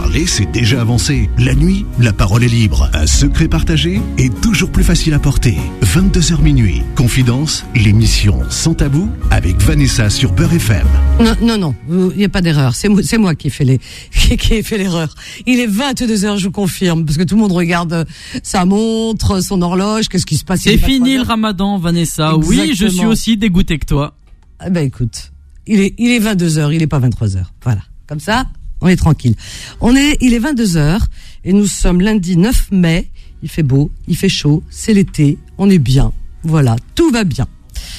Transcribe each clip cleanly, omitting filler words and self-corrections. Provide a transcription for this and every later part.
Parler, c'est déjà avancé. La nuit, la parole est libre. Un secret partagé est toujours plus facile à porter. 22h minuit. Confidence, l'émission Sans Tabou avec Vanessa sur Beurre FM. Non, il n'y a pas d'erreur. C'est moi qui ai fait l'erreur. Il est 22h, je vous confirme, parce que tout le monde regarde sa montre, son horloge. Qu'est-ce qui se passe? C'est fini le ramadan, Vanessa. Exactement. Oui, je suis aussi dégoûté que toi. Écoute, il est 22h, il n'est pas 23h. Voilà. Comme ça, on est tranquille. Il est 22h et nous sommes lundi 9 mai. Il fait beau, il fait chaud, c'est l'été, on est bien. Voilà, tout va bien.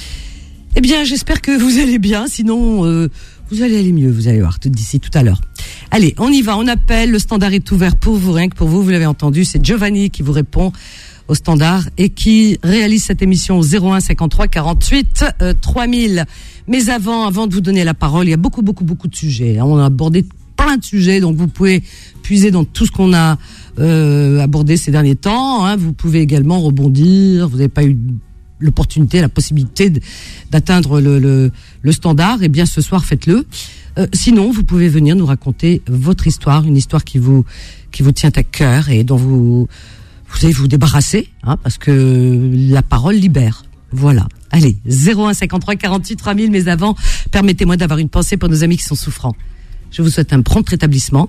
Eh bien, j'espère que vous allez bien, sinon vous allez aller mieux, vous allez voir d'ici tout à l'heure. Allez, on y va, on appelle, le standard est ouvert pour vous, rien que pour vous, vous l'avez entendu, c'est Giovanni qui vous répond au standard et qui réalise cette émission au 01 53 48 3000. Mais avant de vous donner la parole, il y a beaucoup de sujets. On a abordé plein de sujets, donc vous pouvez puiser dans tout ce qu'on a abordé ces derniers temps. Hein. Vous pouvez également rebondir. Vous n'avez pas eu l'opportunité, la possibilité d'atteindre le standard. Eh bien, ce soir, faites-le. Sinon, vous pouvez venir nous raconter votre histoire, une histoire qui vous tient à cœur et dont vous allez vous débarrasser, hein, parce que la parole libère. Voilà. Allez, 01 53 48 3000. Mais avant, permettez-moi d'avoir une pensée pour nos amis qui sont souffrants. Je vous souhaite un prompt rétablissement,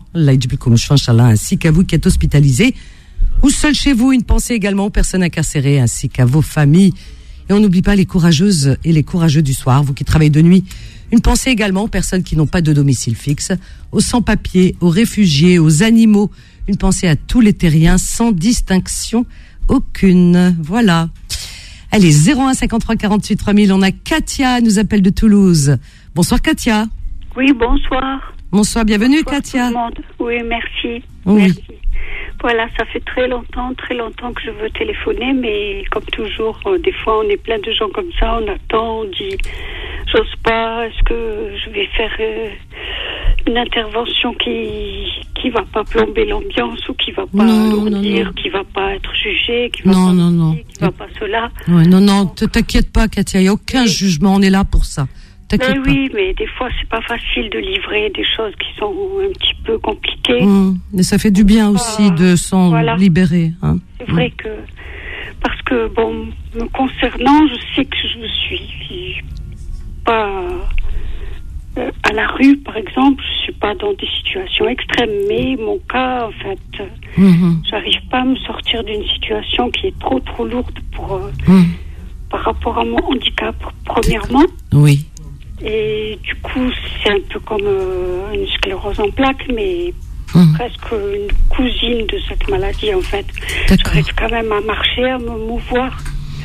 ainsi qu'à vous qui êtes hospitalisés ou seuls chez vous. Une pensée également aux personnes incarcérées ainsi qu'à vos familles. Et on n'oublie pas les courageuses et les courageux du soir, vous qui travaillez de nuit. Une pensée également aux personnes qui n'ont pas de domicile fixe, aux sans-papiers, aux réfugiés, aux animaux. Une pensée à tous les terriens sans distinction aucune. Voilà. Allez, 01 53 48 3000. On a Katia, nous appelle de Toulouse. Bonsoir Katia. Oui, bonsoir. Bonsoir, bienvenue bonsoir Katia. Tout le monde. Oui, merci. Oui. Merci. Voilà, ça fait très longtemps que je veux téléphoner, mais comme toujours, des fois on est plein de gens comme ça, on attend, on dit, j'ose pas, est-ce que je vais faire une intervention qui va pas plomber l'ambiance ou qui va pas alourdir, qui va pas être jugée, qui va qui va pas cela. Ouais, non, t'inquiète pas Katia, il n'y a aucun jugement, on est là pour ça. Oui, mais des fois, c'est pas facile de livrer des choses qui sont un petit peu compliquées. Mais ça fait du bien aussi de s'en libérer. Hein. C'est vrai que... Parce que, bon, me concernant, je sais que je suis pas... à la rue, par exemple, je suis pas dans des situations extrêmes, mais mon cas, en fait, j'arrive pas à me sortir d'une situation qui est trop lourde par rapport à mon handicap, premièrement. Oui. Et du coup, c'est un peu comme une sclérose en plaques, mais presque une cousine de cette maladie, en fait. J'arrive quand même à marcher, à me mouvoir,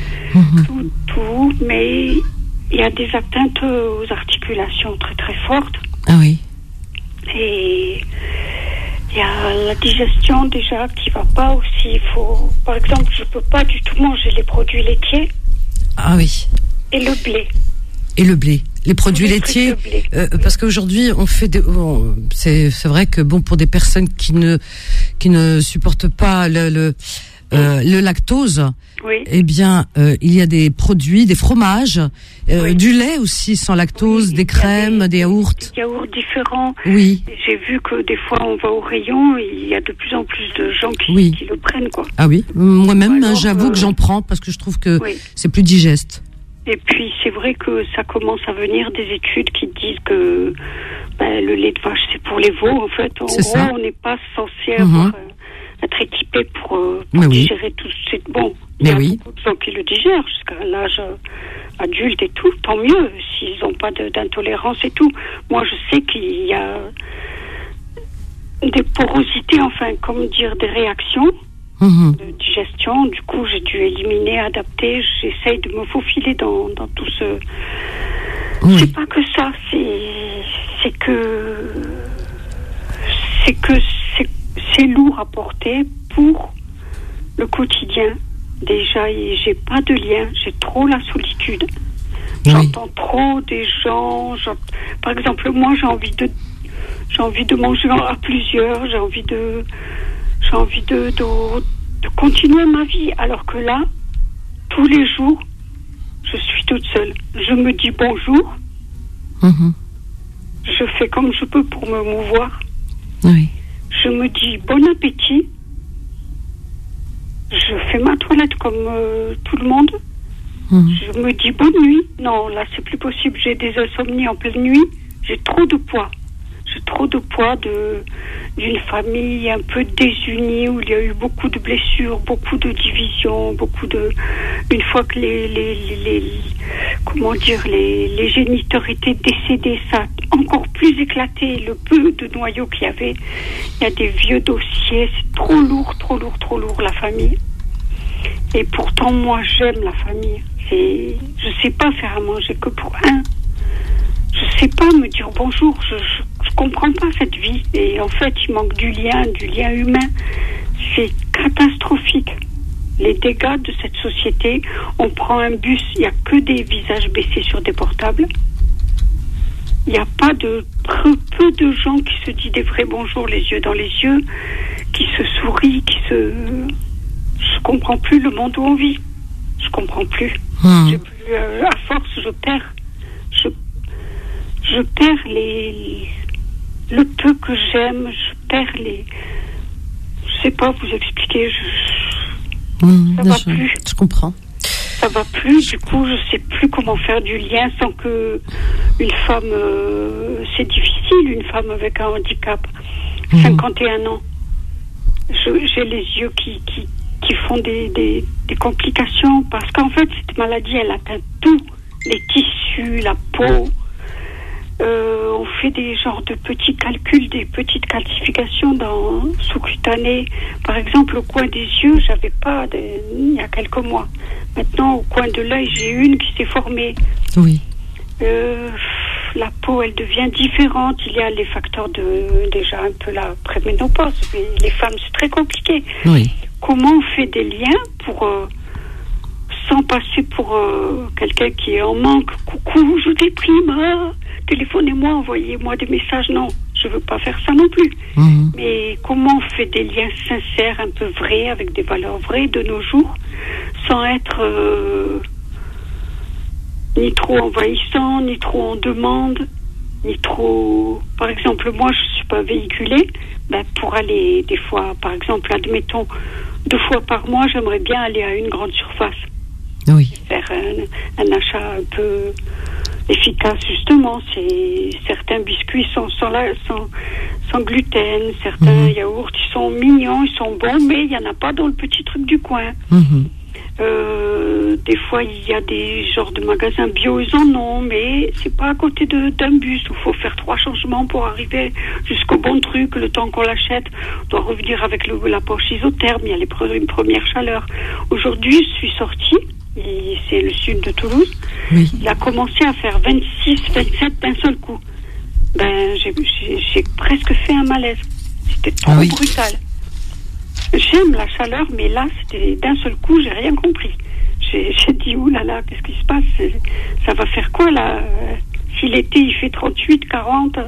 tout, mais il y a des atteintes aux articulations très fortes. Ah oui. Et il y a la digestion déjà qui va pas aussi. Il faut, par exemple, je peux pas du tout manger les produits laitiers. Ah oui. Et le blé. Les produits laitiers, parce qu'aujourd'hui on fait c'est vrai que bon, pour des personnes qui ne supportent pas le lactose, oui. Eh bien il y a des produits, des fromages, du lait aussi sans lactose, des crèmes, des yaourts. Des yaourts différents. Oui. J'ai vu que des fois on va au rayon, il y a de plus en plus de gens qui le prennent, quoi. Ah oui, moi-même j'avoue que j'en prends parce que je trouve que c'est plus digeste. Et puis, c'est vrai que ça commence à venir des études qui disent que le lait de vache, c'est pour les veaux, en fait. En gros, on n'est pas censé être équipé pour digérer tout. Bon, il y a beaucoup de gens qui le digèrent jusqu'à l'âge adulte et tout. Tant mieux, s'ils n'ont pas d'intolérance et tout. Moi, je sais qu'il y a des porosités, des réactions de digestion. Du coup, j'ai dû éliminer, adapter. J'essaye de me faufiler dans tout ce... C'est pas que ça, c'est c'est lourd à porter pour le quotidien. Déjà, j'ai pas de lien, j'ai trop la solitude. J'entends trop des gens. Par exemple, moi, j'ai envie de manger à plusieurs. J'ai envie de continuer ma vie, alors que là, tous les jours, je suis toute seule. Je me dis bonjour. Je fais comme je peux pour me mouvoir. Oui. je me dis bon appétit. Je fais ma toilette comme tout le monde. Je me dis bonne nuit. Non, là, c'est plus possible. J'ai des insomnies en pleine nuit. J'ai trop de poids. J'ai trop de poids d'une famille un peu désunie où il y a eu beaucoup de blessures, beaucoup de divisions, une fois que les géniteurs étaient décédés, ça a encore plus éclaté. Le peu de noyaux qu'il y avait, il y a des vieux dossiers, c'est trop lourd, la famille. Et pourtant, moi, j'aime la famille. Je sais pas faire à manger que pour un. Je sais pas me dire bonjour. Je comprends pas cette vie. Et en fait, il manque du lien humain. C'est catastrophique. Les dégâts de cette société. On prend un bus, il y a que des visages baissés sur des portables. Il n'y a pas peu de gens qui se disent des vrais bonjours, les yeux dans les yeux, qui se sourient, Je comprends plus le monde où on vit. Je comprends plus. À force, je perds. Je perds le peu que j'aime. Je perds je sais pas vous expliquer. Ça va plus. Je comprends. Ça va plus. Du coup, je sais plus comment faire du lien sans que une femme. C'est difficile, une femme avec un handicap. 51 ans. J'ai les yeux qui font des complications parce qu'en fait cette maladie elle atteint tout, les tissus, la peau. On fait des genres de petits calculs, des petites calcifications sous-cutanées. Par exemple, au coin des yeux, j'avais pas il y a quelques mois. Maintenant, au coin de l'œil, j'ai une qui s'est formée. Oui. La peau, elle devient différente. Il y a les facteurs déjà un peu la préménopause. Mais les femmes, c'est très compliqué. Oui. Comment on fait des liens sans passer pour quelqu'un qui est en manque? Coucou, je déprime. Téléphonez-moi, envoyez-moi des messages. Non, je veux pas faire ça non plus. Mais comment on fait des liens sincères, un peu vrais, avec des valeurs vraies de nos jours, sans être ni trop envahissant, ni trop en demande, ni trop... Par exemple, moi, je suis pas véhiculée. Pour aller, des fois, par exemple, admettons, 2 fois par mois, j'aimerais bien aller à une grande surface. Oui. Faire un achat un peu efficace, justement. Certains biscuits sont sans gluten, certains yaourts, ils sont mignons, ils sont bons, mais il n'y en a pas dans le petit truc du coin. Des fois, il y a des genres de magasins bio, ils en ont, mais c'est pas à côté d'un bus où il faut faire 3 changements pour arriver jusqu'au bon truc. Le temps qu'on l'achète, on doit revenir avec la poche isotherme, il y a une première chaleur. Aujourd'hui, je suis sortie, c'est le sud de Toulouse, oui. Il a commencé à faire 26, 27 d'un seul coup. J'ai presque fait un malaise. C'était trop brutal. J'aime la chaleur, mais là, c'était d'un seul coup, j'ai rien compris. J'ai dit, oulala, qu'est-ce qui se passe? Ça va faire quoi, là? Si l'été, il fait 38, 40.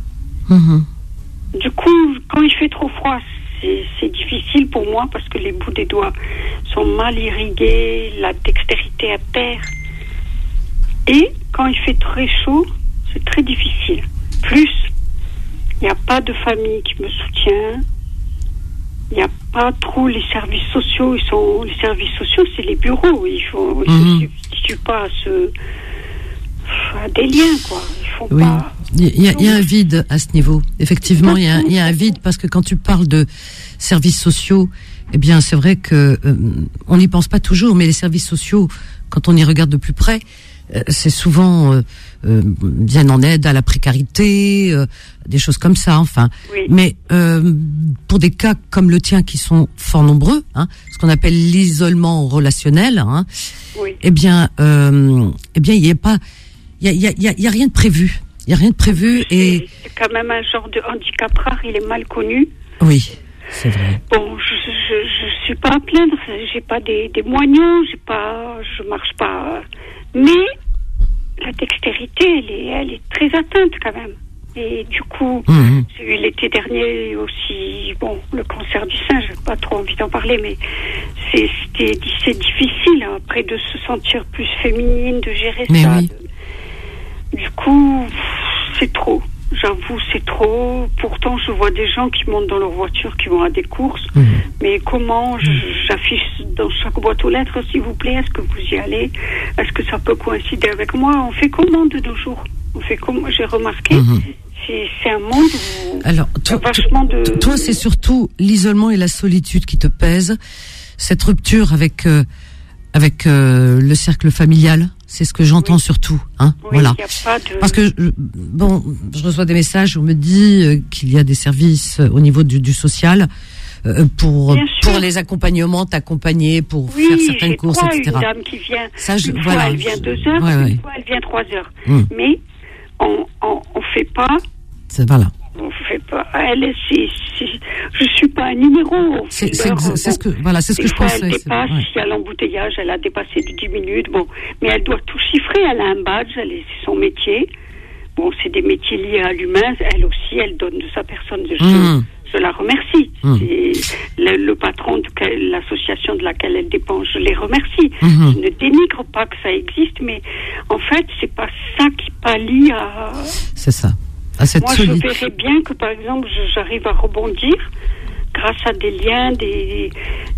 Du coup, quand il fait trop froid, c'est difficile pour moi parce que les bouts des doigts sont mal irrigués, la dextérité à terre. Et quand il fait très chaud, c'est très difficile. Plus, il n'y a pas de famille qui me soutient. Il n'y a pas trop les services sociaux. Les services sociaux, c'est les bureaux. Ils ne se substituent pas à des liens, quoi. Ils font pas... Il y a un vide à ce niveau. Effectivement, il y a un vide parce que quand tu parles de services sociaux, eh bien, c'est vrai que on n'y pense pas toujours, mais les services sociaux, quand on y regarde de plus près, c'est souvent viennent en aide à la précarité, des choses comme ça, enfin. Oui. Mais pour des cas comme le tien qui sont fort nombreux, ce qu'on appelle l'isolement relationnel, eh bien, il y a rien de prévu. Il y a rien de prévu et c'est quand même un genre de handicap rare. Il est mal connu. Oui, c'est vrai. Bon, je suis pas à plaindre. J'ai pas des moignons. Je marche pas. Mais la dextérité, elle est très atteinte quand même. Et du coup, j'ai eu l'été dernier aussi, le cancer du sein, j'ai pas trop envie d'en parler, mais c'est difficile après de se sentir plus féminine, de gérer ça. Oui. Du coup, c'est trop. J'avoue, c'est trop. Pourtant, je vois des gens qui montent dans leur voiture, qui vont à des courses. Mais comment j'affiche dans chaque boîte aux lettres, s'il vous plaît, est-ce que vous y allez? Est-ce que ça peut coïncider avec moi? On fait comment de nos jours? On fait comment? J'ai remarqué. C'est un monde où alors, toi, c'est surtout l'isolement et la solitude qui te pèsent. Cette rupture avec le cercle familial. C'est ce que j'entends surtout, hein. Oui, voilà. Y a pas de... Parce que je reçois des messages où on me dit qu'il y a des services au niveau du social pour les accompagnements, t'accompagner pour faire certaines courses, etc. Une dame qui vient. Ça, une fois elle vient 2 heures, une fois elle vient 3 heures. Mais on fait pas. Voilà. On fait pas. Je suis pas un numéro. C'est ce que je pensais. Elle dépasse, s'il y a l'embouteillage, elle a dépassé de 10 minutes. Bon, mais elle doit tout chiffrer. Elle a un badge, c'est son métier. Bon, c'est des métiers liés à l'humain. Elle aussi, elle donne de sa personne. Je la remercie. Le patron de l'association de laquelle elle dépend, je les remercie. Je ne dénigre pas que ça existe, mais en fait, c'est pas ça qui pallie à. C'est ça. Moi, je verrais bien que, par exemple, j'arrive à rebondir grâce à des liens, des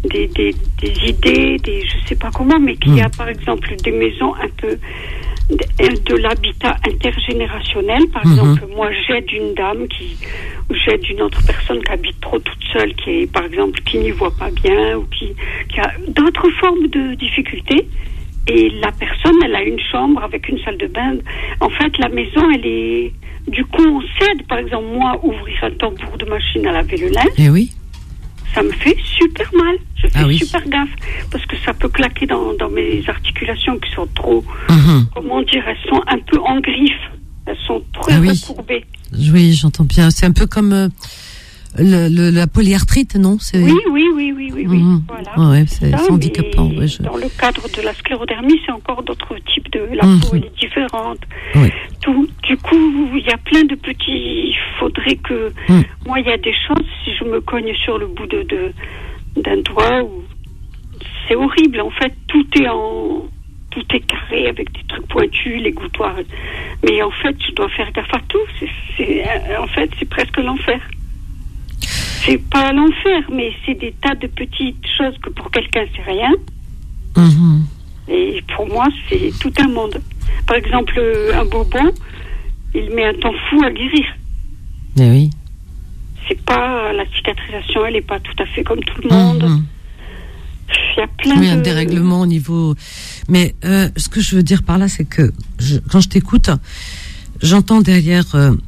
idées, je sais pas comment, mais qu'il y a, par exemple, des maisons un peu de l'habitat intergénérationnel. Par exemple, moi, j'aide une dame j'aide une autre personne qui habite trop toute seule, qui est, par exemple, qui n'y voit pas bien ou qui a d'autres formes de difficultés. Et la personne, elle a une chambre avec une salle de bain. En fait, la maison, elle est... Du coup, on cède, par exemple, moi, ouvrir un tambour de machine à laver le linge. Eh oui. Ça me fait super mal. Je fais super gaffe. Parce que ça peut claquer dans mes articulations qui sont trop... Comment dire, elles sont un peu en griffe. Elles sont trop recourbées. Oui, j'entends bien. C'est un peu comme la polyarthrite, non? Oui. Voilà. Ouais, c'est handicapant. Dans le cadre de la sclérodermie, c'est encore d'autres types de... La peau, elle est différente. Oui. Du coup, il y a plein de petits... Il faudrait que... Moi, il y a des choses, si je me cogne sur le bout d'un doigt, c'est horrible. En fait, tout est carré avec des trucs pointus, les gouttoirs. Mais en fait, je dois faire gaffe à tout. En fait, c'est presque l'enfer. C'est pas l'enfer, mais c'est des tas de petites choses que pour quelqu'un, c'est rien. Et pour moi, c'est tout un monde. Par exemple, un bobon, il met un temps fou à guérir. Eh oui. C'est pas... La cicatrisation, elle est pas tout à fait comme tout le monde. Il y a plein un dérèglement au niveau... Mais ce que je veux dire par là, c'est que quand je t'écoute, j'entends derrière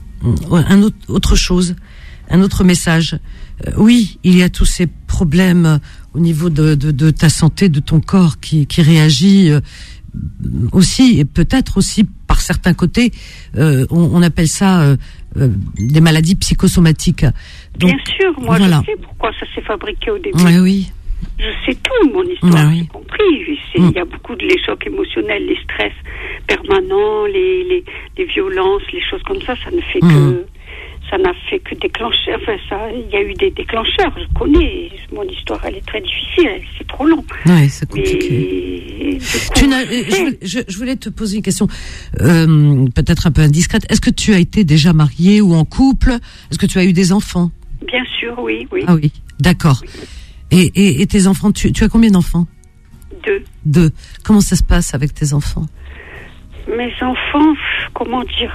autre chose, un autre message. Oui, il y a tous ces problèmes au niveau de ta santé, de ton corps qui réagit aussi, et peut-être aussi par certains côtés, on appelle ça des maladies psychosomatiques. Donc, bien sûr, moi je sais pourquoi ça s'est fabriqué au début. Oui. Je sais tout, mon histoire, j'ai compris. Il y a beaucoup les chocs émotionnels, les stress permanents, les violences, les choses comme ça, ça n'a fait que déclencher. Enfin, il y a eu des déclencheurs, je connais. Mon histoire, elle est très difficile, c'est trop long. Oui, c'est compliqué. Je voulais te poser une question, peut-être un peu indiscrète. Est-ce que tu as été déjà mariée ou en couple? Est-ce que tu as eu des enfants? Bien sûr, oui. Ah oui, d'accord. Et tes enfants, tu as combien d'enfants? 2. Comment ça se passe avec tes enfants? Mes enfants, comment dire?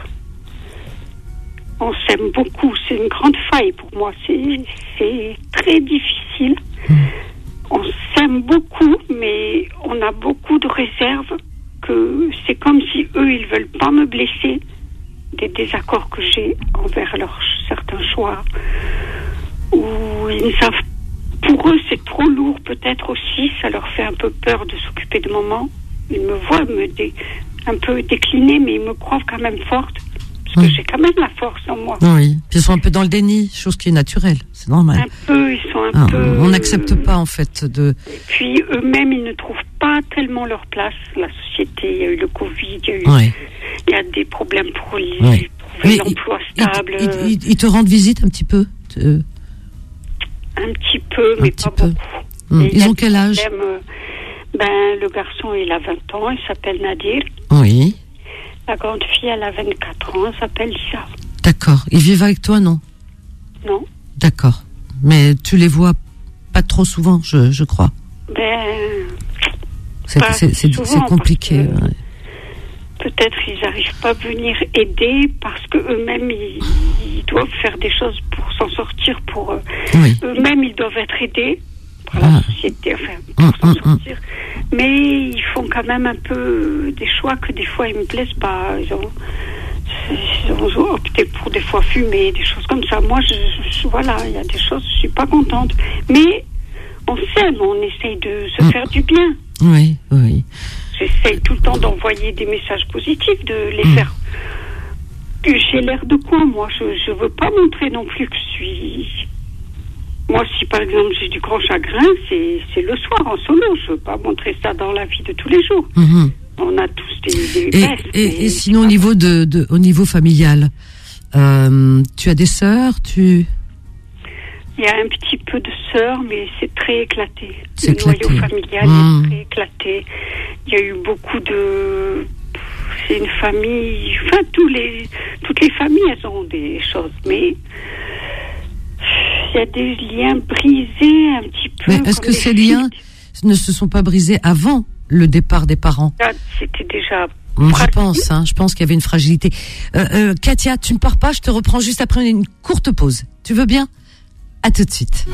On s'aime beaucoup, c'est une grande faille pour moi, c'est très difficile. On s'aime beaucoup, mais on a beaucoup de réserves, que c'est comme si eux, ils veulent pas me blesser, des désaccords que j'ai envers certains choix, ou ils ne savent, pour eux c'est trop lourd peut-être aussi, ça leur fait un peu peur de s'occuper de maman. Ils me voient un peu décliner, mais ils me croient quand même forte. Parce que j'ai quand même la force en moi. Oui, puis ils sont un peu dans le déni, chose qui est naturelle, c'est normal. Un peu, ils sont un peu... On n'accepte pas, en fait, de... Et puis, eux-mêmes, ils ne trouvent pas tellement leur place. La société, il y a eu le Covid, il y a des problèmes pour trouver l'emploi stable. Ils te rendent visite un petit peu Un petit peu, mais pas beaucoup. Ils ont quel âge? Le garçon, il a 20 ans, il s'appelle Nadir. Oui. La grande fille, elle a 24 ans, elle s'appelle Lisa. D'accord. Ils vivent avec toi, non? Non. D'accord. Mais tu les vois pas trop souvent, je crois. C'est compliqué. Ouais. Peut-être ils n'arrivent pas à venir aider parce que eux-mêmes ils doivent faire des choses pour s'en sortir. Eux-mêmes ils doivent être aidés par la société, pour s'en sortir. Mais ils font quand même un peu des choix que des fois ils me plaisent pas. Ils ont opté pour des fois fumer, des choses comme ça. Moi, voilà, il y a des choses, je suis pas contente. Mais on s'aime, on essaye de se faire du bien. Oui. J'essaye tout le temps d'envoyer des messages positifs, de les faire. J'ai l'air de quoi, moi? Je veux pas montrer non plus que je suis... Moi, si par exemple j'ai du grand chagrin, c'est le soir en solo. Je veux pas montrer ça dans la vie de tous les jours. On a tous des baisses. Et sinon, au niveau familial, tu as des sœurs, Il y a un petit peu de sœurs, mais c'est très éclaté. Le noyau familial est très éclaté. Il y a eu beaucoup de... C'est une famille... Enfin, toutes les familles, elles ont des choses, mais... Il y a des liens brisés un petit peu. Mais est-ce que ces liens ne se sont pas brisés avant le départ des parents? C'était déjà... Je pense qu'il y avait une fragilité. Katia, tu ne pars pas, je te reprends juste après une courte pause. Tu veux bien? À tout de suite.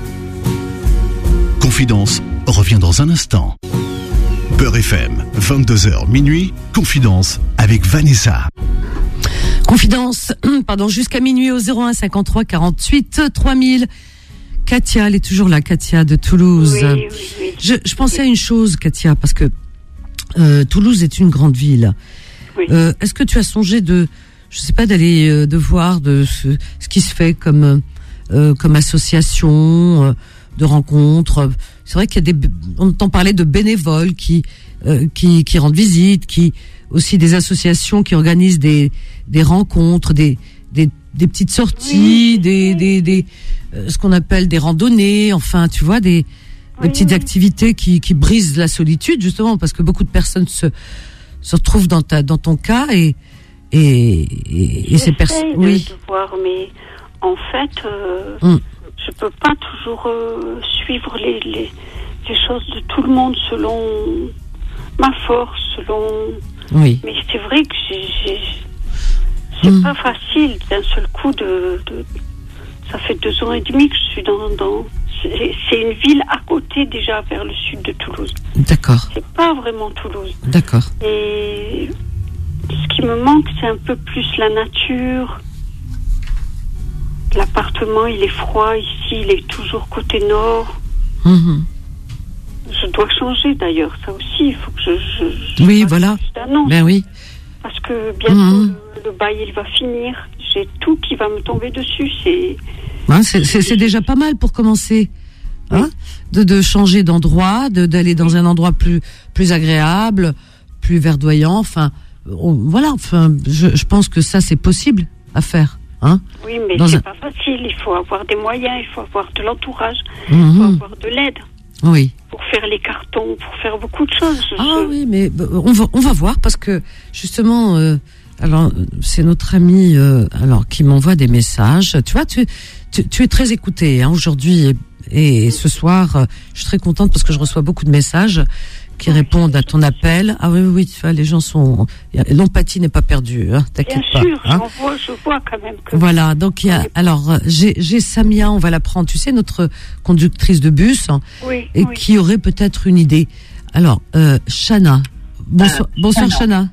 Confidence revient dans un instant. Beurre FM, 22h minuit, Confidence avec Vanessa. Confidence, jusqu'à minuit au 01 53 48 3000. Katia, elle est toujours là, Katia de Toulouse. Oui. Je pensais à une chose, Katia, parce que Toulouse est une grande ville. Oui. Est-ce que tu as songé d'aller de voir ce qui se fait comme association de rencontres? C'est vrai on entend parler de bénévoles qui rendent visite, aussi des associations qui organisent des rencontres, des petites sorties, ce qu'on appelle des randonnées, enfin, tu vois, des petites activités qui brisent la solitude, justement, parce que beaucoup de personnes se retrouvent dans ton cas et ces personnes. Oui. De voir, mais en fait, je peux pas toujours suivre les choses de tout le monde selon ma force, Oui. Mais c'est vrai que c'est pas facile d'un seul coup ça fait 2 ans et demi que je suis dans c'est une ville à côté déjà vers le sud de Toulouse. D'accord. C'est pas vraiment Toulouse. D'accord. Et ce qui me manque, c'est un peu plus la nature. L'appartement, il est froid ici, il est toujours côté nord. Je dois changer d'ailleurs, ça aussi, il faut que je oui, voilà. Ben oui. Parce que bientôt le bail il va finir. J'ai tout qui va me tomber dessus. C'est déjà pas mal pour commencer. Hein, de changer d'endroit, d'aller dans un endroit plus agréable, plus verdoyant. Enfin, voilà. Enfin, je pense que ça c'est possible à faire. Hein, oui, mais c'est pas facile. Il faut avoir des moyens, il faut avoir de l'entourage, il faut avoir de l'aide. Oui. Pour faire les cartons, pour faire beaucoup de choses. Oui, mais on va voir parce que justement, alors c'est notre ami qui m'envoie des messages. Tu vois, tu es très écouté aujourd'hui et ce soir, je suis très contente parce que je reçois beaucoup de messages qui répondent à ton appel. Ah oui, tu vois, les gens sont... L'empathie n'est pas perdue, hein, t'inquiète pas. Bien sûr, hein. je vois quand même que... Voilà, donc il y a... Alors, j'ai Samia, on va la prendre, tu sais, notre conductrice de bus, qui aurait peut-être une idée. Alors, Chana. Bonsoir, Chana.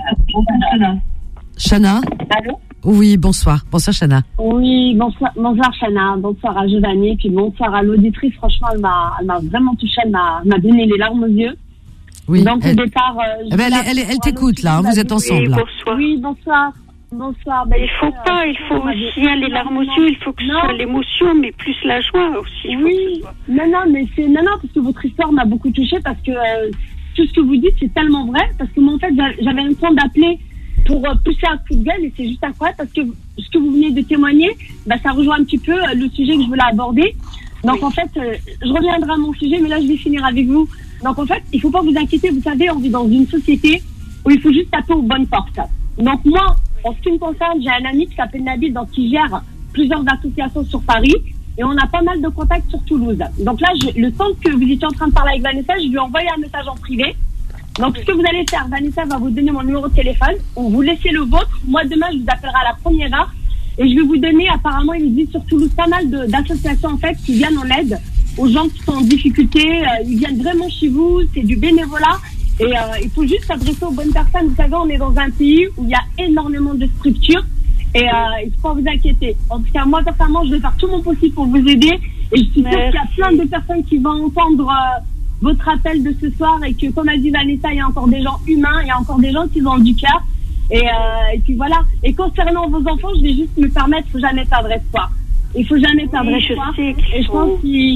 Chana. Allô? Oui, bonsoir. Bonsoir, Chana. Oui, bonsoir Chana. Bonsoir à Giovanni, puis bonsoir à l'auditrice. Franchement, elle m'a vraiment touchée, elle m'a donné les larmes aux yeux. Oui. Donc, au départ... elle t'écoute, là, vous êtes ensemble. Oui, bonsoir. Oui, bonsoir. Il faut aussi les larmes aux yeux, il faut que ce soit l'émotion, mais plus la joie aussi. Oui, non, parce que votre histoire m'a beaucoup touchée, parce que tout ce que vous dites, c'est tellement vrai, parce que moi, en fait, j'avais le temps d'appeler pour pousser un coup de gueule, et c'est juste incroyable, parce que ce que vous venez de témoigner, ça rejoint un petit peu le sujet que je voulais aborder. Donc, en fait, je reviendrai à mon sujet, mais là, je vais finir avec vous. Donc, en fait, il faut pas vous inquiéter, vous savez, on vit dans une société où il faut juste taper aux bonnes portes. Donc, moi, En ce qui me concerne, j'ai un ami qui s'appelle Nabil, donc qui gère plusieurs associations sur Paris. Et on a pas mal de contacts sur Toulouse. Donc là, le temps que vous étiez en train de parler avec Vanessa, je lui ai envoyé un message en privé. Donc ce que vous allez faire, Vanessa va vous donner mon numéro de téléphone. Vous laissez le vôtre. Moi, demain, je vous appellerai à la première heure. Et je vais vous donner, apparemment, il existe sur Toulouse pas mal d'associations, en fait, qui viennent en aide aux gens qui sont en difficulté. Ils viennent vraiment chez vous. C'est du bénévolat. Et il faut juste s'adresser aux bonnes personnes. Vous savez, on est dans un pays où il y a énormément de structures. Et il faut pas vous inquiéter. En tout cas, moi, personnellement, je vais faire tout mon possible pour vous aider. Et je suis sûre qu'il y a plein de personnes qui vont entendre votre appel de ce soir. Et que, comme a dit Vanessa, il y a encore des gens humains. Il y a encore des gens qui ont du cœur. Et puis voilà. Et concernant vos enfants, je vais juste me permettre, il faut jamais perdre espoir. Il faut jamais perdre espoir. Et je pense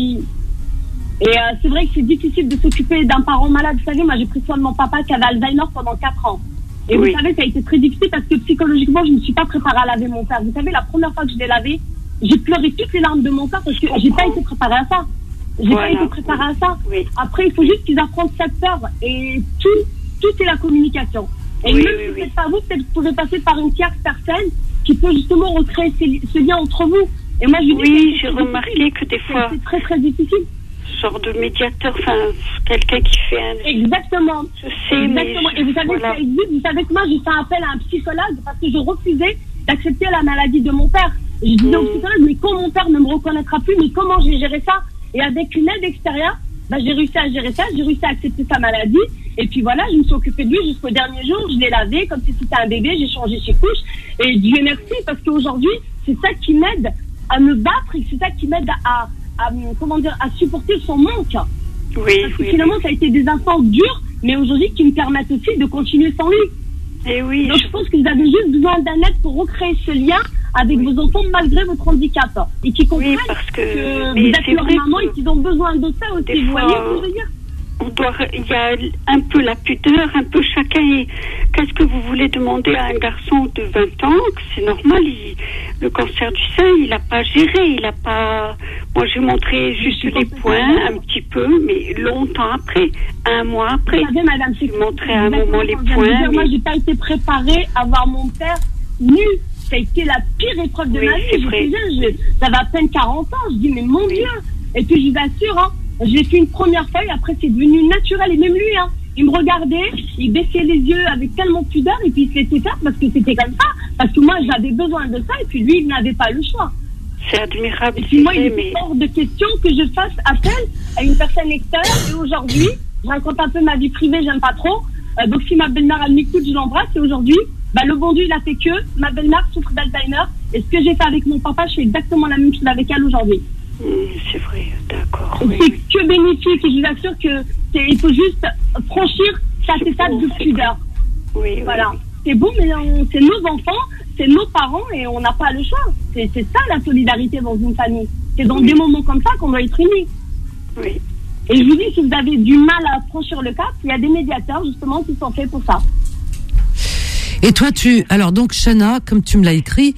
c'est vrai que c'est difficile de s'occuper d'un parent malade. Vous savez, moi, j'ai pris soin de mon papa qui avait Alzheimer pendant 4 ans. Et vous savez, ça a été très difficile parce que psychologiquement, je ne me suis pas préparée à laver mon père. Vous savez, la première fois que je l'ai lavé, j'ai pleuré toutes les larmes de mon père parce que j'ai pas été préparée à ça. Pas été préparée à ça. Oui. Après, il faut juste qu'ils affrontent cette peur. Et tout est la communication. Et même si c'est pas vous, peut-être vous pouvez passer par une tierce personne qui peut justement recréer ce lien entre vous. Et moi, j'ai remarqué que des fois, c'est très très difficile. Genre de médiateur, enfin, quelqu'un qui fait un... Exactement. Je sais, exactement. Et vous savez, ça existe. Vous savez que moi, j'ai fait appel à un psychologue parce que je refusais d'accepter la maladie de mon père. Et je disais au psychologue, mais quand mon père ne me reconnaîtra plus, mais comment je vais gérer ça? Et avec une aide extérieure, j'ai réussi à gérer ça, j'ai réussi à accepter sa maladie. Et puis voilà, je me suis occupée de lui jusqu'au dernier jour. Je l'ai lavé comme si c'était un bébé, j'ai changé ses couches. Et Dieu merci, parce qu'aujourd'hui, c'est ça qui m'aide à me battre et c'est ça qui m'aide à supporter son manque. Parce que finalement, ça a été des instants durs, mais aujourd'hui, qui me permettent aussi de continuer sans lui. Et oui. Donc, je pense que vous avez juste besoin d'un aide pour recréer ce lien avec vos enfants malgré votre handicap. Et qui comprennent que vous êtes leur maman et qu'ils ont besoin de ça aussi. Vous voyez ce que je veux dire? Il y a un peu la pudeur, un peu chacun. Qu'est-ce que vous voulez demander à un garçon de 20 ans? C'est normal, le cancer du sein, il n'a pas géré, il n'a pas... Moi, j'ai montré juste les points, un petit peu, mais longtemps après, un mois après. Vous savez, madame, j'ai montré à un moment les points. Moi, j'ai pas été préparée à voir mon père nu. Ça a été la pire épreuve de ma vie. J'avais à peine 40 ans. Je dis, mais mon Dieu. Et puis, je vous assure, je l'ai fait une première fois et après c'est devenu naturel. Et même lui, il me regardait, il baissait les yeux avec tellement de pudeur et puis il se laissait faire parce que c'était comme ça. Parce que moi j'avais besoin de ça et puis lui il n'avait pas le choix. C'est admirable. Et puis moi il est hors de question que je fasse appel à une personne extérieure. Et aujourd'hui, je raconte un peu ma vie privée, j'aime pas trop. Donc si ma belle-mère elle m'écoute, je l'embrasse. Et aujourd'hui, le bon Dieu il a fait que ma belle-mère souffre d'Alzheimer. Et ce que j'ai fait avec mon papa, je fais exactement la même chose avec elle aujourd'hui. C'est vrai, d'accord. C'est que bénéfique et je vous assure il faut juste franchir cette étape de pudeur. Voilà. C'est beau, mais c'est nos enfants, c'est nos parents et on n'a pas le choix. C'est ça la solidarité dans une famille. C'est dans des moments comme ça qu'on doit être unis. Oui. Et je vous dis, si vous avez du mal à franchir le cap, il y a des médiateurs justement qui sont faits pour ça. Et toi, alors donc Chana, comme tu me l'as écrit,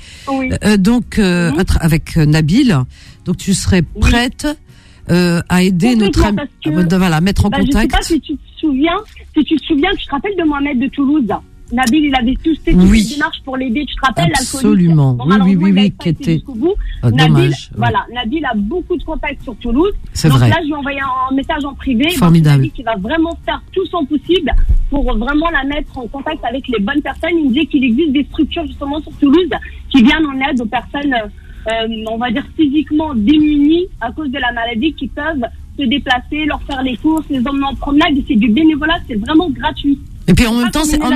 avec Nabil, donc tu serais prête à aider notre ami, mettre en contact. Je sais pas si tu te souviens, tu te rappelles de Mohamed de Toulouse. Nabil, il avait tous ces démarches pour l'aider, tu te rappelles? Absolument, oui, qui était Nabil a beaucoup de contacts sur Toulouse. C'est donc vrai. Là, je lui ai envoyé un message en privé. Formidable. Il va vraiment faire tout son possible pour vraiment la mettre en contact avec les bonnes personnes. Il me disait qu'il existe des structures justement sur Toulouse qui viennent en aide aux personnes, on va dire physiquement démunies à cause de la maladie, qui peuvent se déplacer, leur faire les courses, les emmener en promenade. C'est du bénévolat, c'est vraiment gratuit. Et puis en même temps, c'est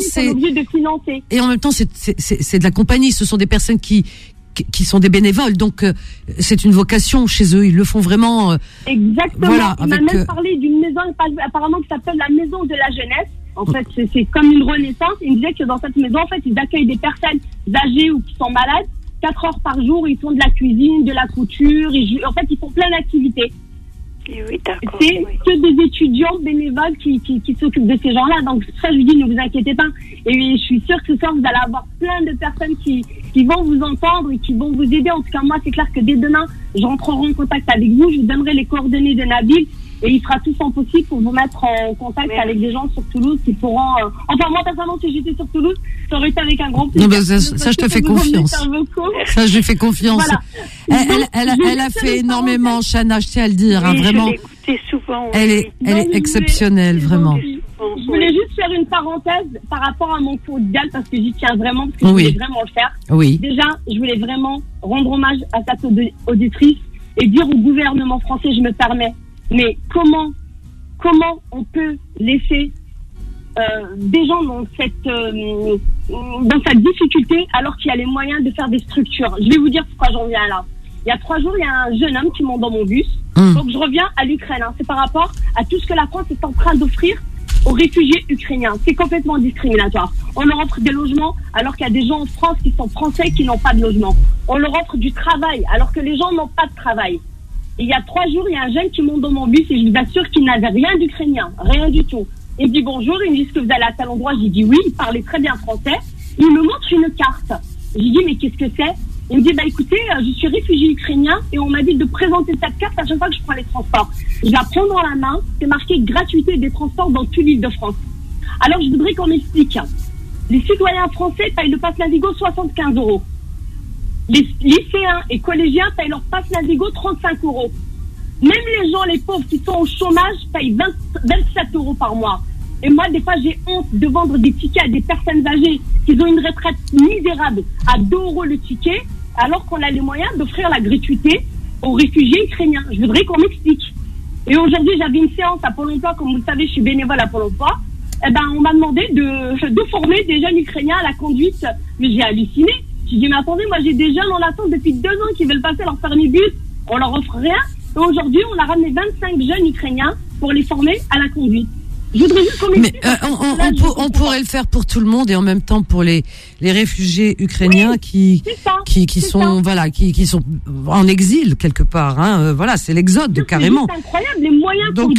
de la compagnie. Ce sont des personnes qui sont des bénévoles, donc c'est une vocation chez eux. Ils le font vraiment. Exactement. Voilà, on m'a même parlé d'une maison apparemment qui s'appelle la Maison de la Jeunesse. En fait, c'est comme une renaissance. Il me disait que dans cette maison, en fait, ils accueillent des personnes âgées ou qui sont malades. 4 heures par jour, ils font de la cuisine, de la couture. En fait, ils font plein d'activités. Oui, d'accord. C'est que des étudiants bénévoles qui s'occupent de ces gens-là. Donc ça, je vous dis, ne vous inquiétez pas. Et je suis sûre que ce soir, vous allez avoir plein de personnes qui vont vous entendre et qui vont vous aider. En tout cas, moi, c'est clair que dès demain, je rentrerai en contact avec vous. Je vous donnerai les coordonnées de Nabil. et il fera tout son possible pour vous mettre en contact avec des gens sur Toulouse qui pourront... Enfin, moi, personnellement, si j'étais sur Toulouse, ça aurait été avec un grand plaisir. Non, mais ça je te fais confiance. Ça, je lui fais confiance. Voilà. Elle a fait énormément, Chana, je tiens à le dire, oui, vraiment. Souvent, elle est exceptionnelle, vraiment. Je voulais juste faire une parenthèse par rapport à mon conjugal, parce que j'y tiens vraiment, parce que je voulais vraiment le faire. Oui. Déjà, je voulais vraiment rendre hommage à cette auditrice et dire au gouvernement français, je me permets, mais comment on peut laisser des gens dans cette difficulté alors qu'il y a les moyens de faire des structures. Je vais vous dire pourquoi j'en viens là. Il y a 3 jours, il y a un jeune homme qui monte dans mon bus. Donc je reviens à l'Ukraine. C'est par rapport à tout ce que la France est en train d'offrir aux réfugiés ukrainiens. C'est complètement discriminatoire. On leur offre des logements alors qu'il y a des gens en France qui sont français qui n'ont pas de logement. On leur offre du travail alors que les gens n'ont pas de travail. Et il y a 3 jours, il y a un jeune qui monte dans mon bus et je vous assure qu'il n'avait rien d'ukrainien, rien du tout. Il me dit bonjour, il me dit est-ce que vous allez à tel endroit? J'ai dit oui, il parlait très bien français. Il me montre une carte. J'ai dit mais qu'est-ce que c'est? Il me dit écoutez, je suis réfugié ukrainien et on m'a dit de présenter cette carte à chaque fois que je prends les transports. Je la prends dans la main, c'est marqué gratuité des transports dans toute l'île de France. Alors je voudrais qu'on m'explique. Les citoyens français payent le pass Navigo 75 €. Les lycéens et collégiens payent leur pass Navigo 35 €. Même les gens, les pauvres qui sont au chômage, payent 27 € par mois. Et moi, des fois, j'ai honte de vendre des tickets à des personnes âgées qui ont une retraite misérable à 2 € le ticket, alors qu'on a les moyens d'offrir la gratuité aux réfugiés ukrainiens. Je voudrais qu'on m'explique. Et aujourd'hui, j'avais une séance à Pôle emploi, comme vous le savez, je suis bénévole à Pôle emploi. On m'a demandé de former des jeunes Ukrainiens à la conduite. Mais j'ai halluciné. J'ai dit, mais attendez, moi j'ai des jeunes en attente depuis 2 ans qui veulent passer leur permis bus. On leur offre rien. Et aujourd'hui, on a ramené 25 jeunes Ukrainiens pour les former à la conduite. Je voudrais juste qu'on m'explique. Mais on pourrait le faire pour tout le monde et en même temps pour les réfugiés ukrainiens qui sont en exil quelque part. Voilà, c'est l'exode carrément. C'est incroyable les moyens. Donc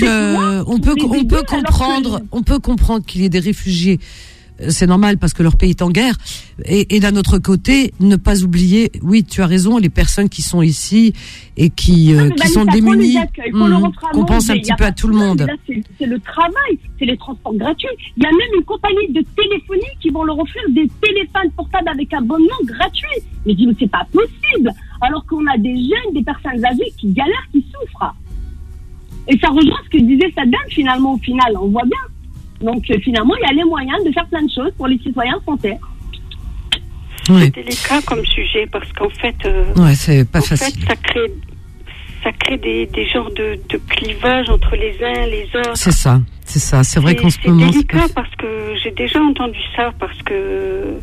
on peut comprendre qu'il y ait des réfugiés. C'est normal parce que leur pays est en guerre. Et d'un autre côté, ne pas oublier, oui, tu as raison, les personnes qui sont ici et qui sont démunies, qu'on pense un petit peu à tout le monde. Là, c'est le travail, c'est les transports gratuits. Il y a même une compagnie de téléphonie qui vont leur offrir des téléphones portables avec abonnement gratuit. Mais je dis, mais c'est pas possible. Alors qu'on a des jeunes, des personnes âgées qui galèrent, qui souffrent. Et ça rejoint ce que disait Saddam finalement au final, on voit bien. Donc finalement, il y a les moyens de faire plein de choses pour les citoyens français. C'est délicat comme sujet parce qu'en fait, c'est pas facile. Ça crée des genres de clivages entre les uns et les autres. C'est ça. C'est vrai qu'en ce moment, c'est délicat parce que j'ai déjà entendu ça parce que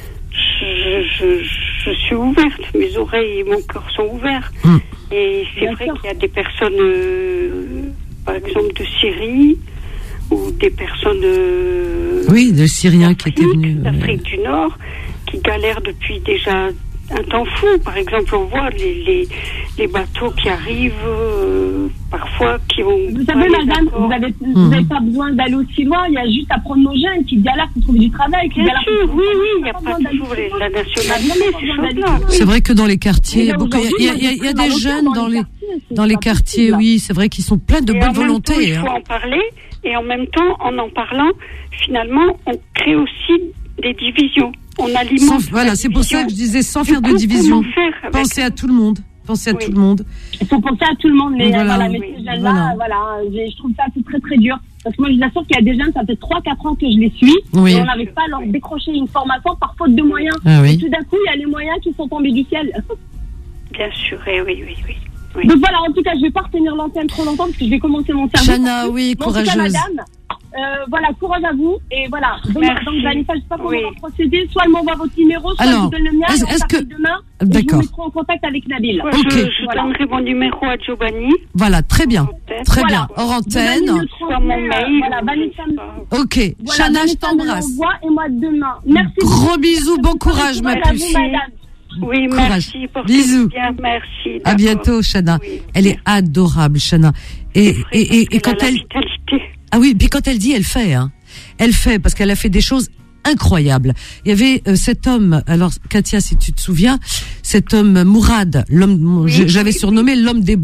je suis ouverte, mes oreilles et mon cœur sont ouverts. Et c'est vrai qu'il y a des personnes, par exemple de Syrie, ou des personnes de Syriens qui étaient venus d'Afrique du Nord qui galèrent depuis déjà un temps fou. Par exemple, on voit les bateaux qui arrivent parfois qui ont... Vous savez, madame, vous n'avez pas besoin d'aller aussi loin. Il y a juste à prendre nos jeunes qui galèrent pour trouver du travail. Bien sûr, oui, il n'y a pas toujours la nationalité. C'est vrai que dans les quartiers, il y a des jeunes dans les quartiers, oui, c'est vrai qu'ils sont pleins de bonne volonté. Il faut en parler. Et en même temps, en parlant, finalement, on crée aussi des divisions. On alimente. Voilà, c'est pour ça que je disais sans faire de division. Pensez à tout le monde. Tout le monde. Il faut penser à tout le monde, mais ces jeunes-là, je trouve ça très très dur. Parce que moi, je vous assure qu'il y a des jeunes, ça fait 3-4 ans que je les suis, et on n'arrive pas à leur décrocher une formation par faute de moyens. Et tout d'un coup, il y a les moyens qui sont tombés du ciel. Bien sûr, oui. Donc voilà, en tout cas, je vais pas retenir l'antenne trop longtemps parce que je vais commencer mon service. Chana, oui, courageuse. En tout cas, madame, courage à vous. Et voilà, donc Vanessa, je sais pas comment on va procéder. Soit elle m'envoie votre numéro, soit je vous donne le mien. Est-ce que demain, d'accord. Je vous mettrai en contact avec Nabil. Je donnerai mon numéro à Giovanni. Voilà, très bien. Très bien. Hors antenne. Soit mon mail. Ok. Chana, je t'embrasse. Et moi demain. Merci. Gros bisous, bon courage, ma puce. Oui, merci. Bisous. Bien, merci. À bientôt, Chana. Oui. Elle est adorable, Chana. Et quand elle... Ah oui, puis quand elle dit, elle fait, Elle fait, parce qu'elle a fait des choses incroyables. Il y avait cet homme, alors, Katia, si tu te souviens, cet homme Mourad, j'avais surnommé l'homme des bois.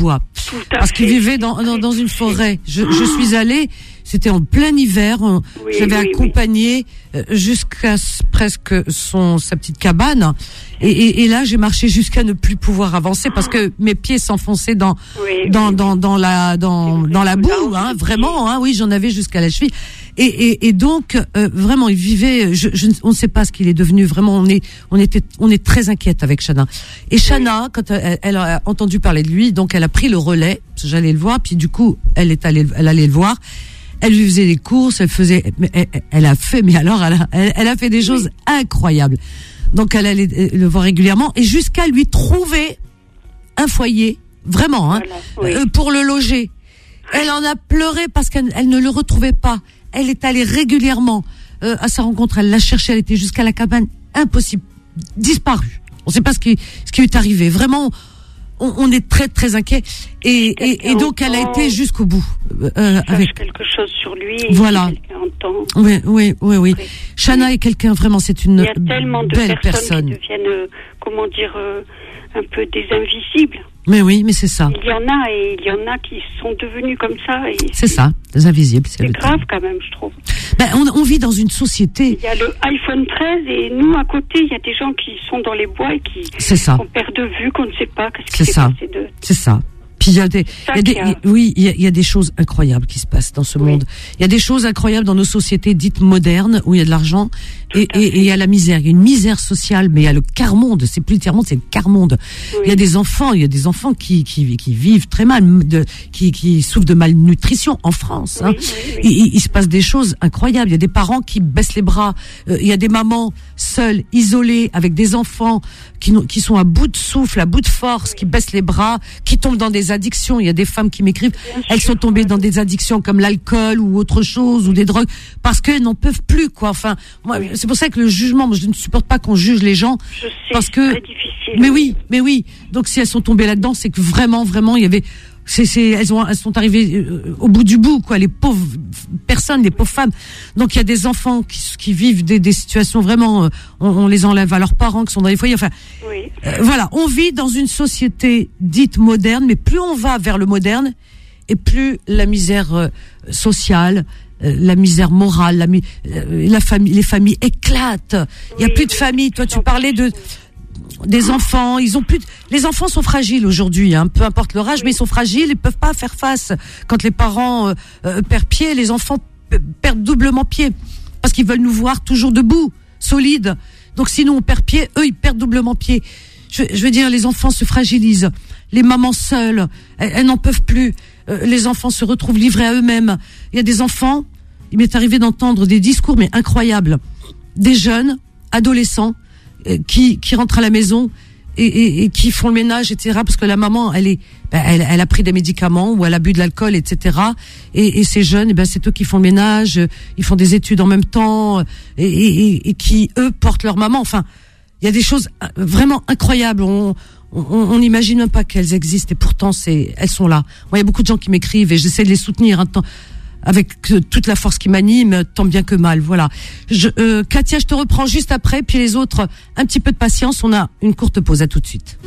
parce qu'il vivait dans une forêt. Je suis allée, c'était en plein hiver, j'avais accompagné jusqu'à presque sa petite cabane, et là j'ai marché jusqu'à ne plus pouvoir avancer parce que mes pieds s'enfonçaient dans la boue, hein, vraiment, hein, oui, j'en avais jusqu'à la cheville. Et donc vraiment il vivait, on ne sait pas ce qu'il est devenu, vraiment on est très inquiète avec Chana. Et Chana, quand elle a entendu parler de lui, donc elle a pris le relais, j'allais le voir, puis du coup elle allait le voir. Elle lui faisait des courses, elle a fait des choses incroyables. Donc elle allait le voir régulièrement et jusqu'à lui trouver un foyer, vraiment, hein, pour le loger. Elle en a pleuré parce qu'elle ne le retrouvait pas. Elle est allée régulièrement à sa rencontre, elle l'a cherché, elle était jusqu'à la cabane, impossible, disparue. On ne sait pas ce qui lui est arrivé. Vraiment, on est très très inquiet et donc elle a été jusqu'au bout avec quelque chose sur lui. Voilà. Oui. Chana est quelqu'un, vraiment, c'est une belle personne. Il y a tellement de personnes qui deviennent un peu des invisibles. Mais oui, mais c'est ça. Il y en a qui sont devenus comme ça. C'est ça, des invisibles. C'est grave quand même, je trouve. On vit dans une société. Il y a le iPhone 13 et nous, à côté, il y a des gens qui sont dans les bois et qu'on perd de vue, qu'on ne sait pas qu'est-ce qui s'est passé d'eux. C'est ça. Puis il y a des choses incroyables qui se passent dans ce monde. Il y a des choses incroyables dans nos sociétés dites modernes où il y a de l'argent et il y a la misère. Il y a une misère sociale, mais il y a le quart-monde. C'est plus le tiers-monde, c'est le quart-monde. Oui. Il y a des enfants qui vivent très mal, qui souffrent de malnutrition en France. Hein. Oui. Il se passe des choses incroyables. Il y a des parents qui baissent les bras. Il y a des mamans seules, isolées, avec des enfants qui sont à bout de souffle, à bout de force, qui baissent les bras, qui tombent dans des addictions. Il y a des femmes qui m'écrivent, elles sont tombées dans des addictions comme l'alcool ou autre chose, ou des drogues, parce qu'elles n'en peuvent plus, quoi. Enfin, moi, c'est pour ça que le jugement, moi, je ne supporte pas qu'on juge les gens. Je sais, parce que, c'est très difficile. Mais oui. Donc si elles sont tombées là-dedans, c'est que vraiment, il y avait, elles sont arrivées au bout du bout, quoi, les pauvres personnes, les pauvres femmes. Donc il y a des enfants qui vivent des situations vraiment, on les enlève à leurs parents qui sont dans les foyers. Enfin, voilà, on vit dans une société dite moderne, mais plus on va vers le moderne, et plus la misère sociale, la misère morale, la famille, les familles éclatent. Il y a plus de famille. Toi, tu parlais des enfants, les enfants sont fragiles aujourd'hui, hein, peu importe leur âge, mais ils sont fragiles, ils peuvent pas faire face. Quand les parents perdent pied, les enfants perdent doublement pied, parce qu'ils veulent nous voir toujours debout, solides. Donc si nous on perd pied, eux ils perdent doublement pied. Je veux dire, les enfants se fragilisent, les mamans seules, elles n'en peuvent plus. Les enfants se retrouvent livrés à eux-mêmes. Il y a des enfants, il m'est arrivé d'entendre des discours mais incroyables, des jeunes adolescents qui rentrent à la maison et qui font le ménage, etc. Parce que la maman, elle a pris des médicaments ou elle a bu de l'alcool, etc. Et ces jeunes, c'est eux qui font le ménage, ils font des études en même temps et qui eux portent leur maman. Enfin, il y a des choses vraiment incroyables. On n'imagine même pas qu'elles existent et pourtant elles sont là. Moi, il y a beaucoup de gens qui m'écrivent et j'essaie de les soutenir avec toute la force qui m'anime, tant bien que mal. Voilà. Katia, je te reprends juste après, puis les autres, un petit peu de patience. On a une courte pause. À tout de suite.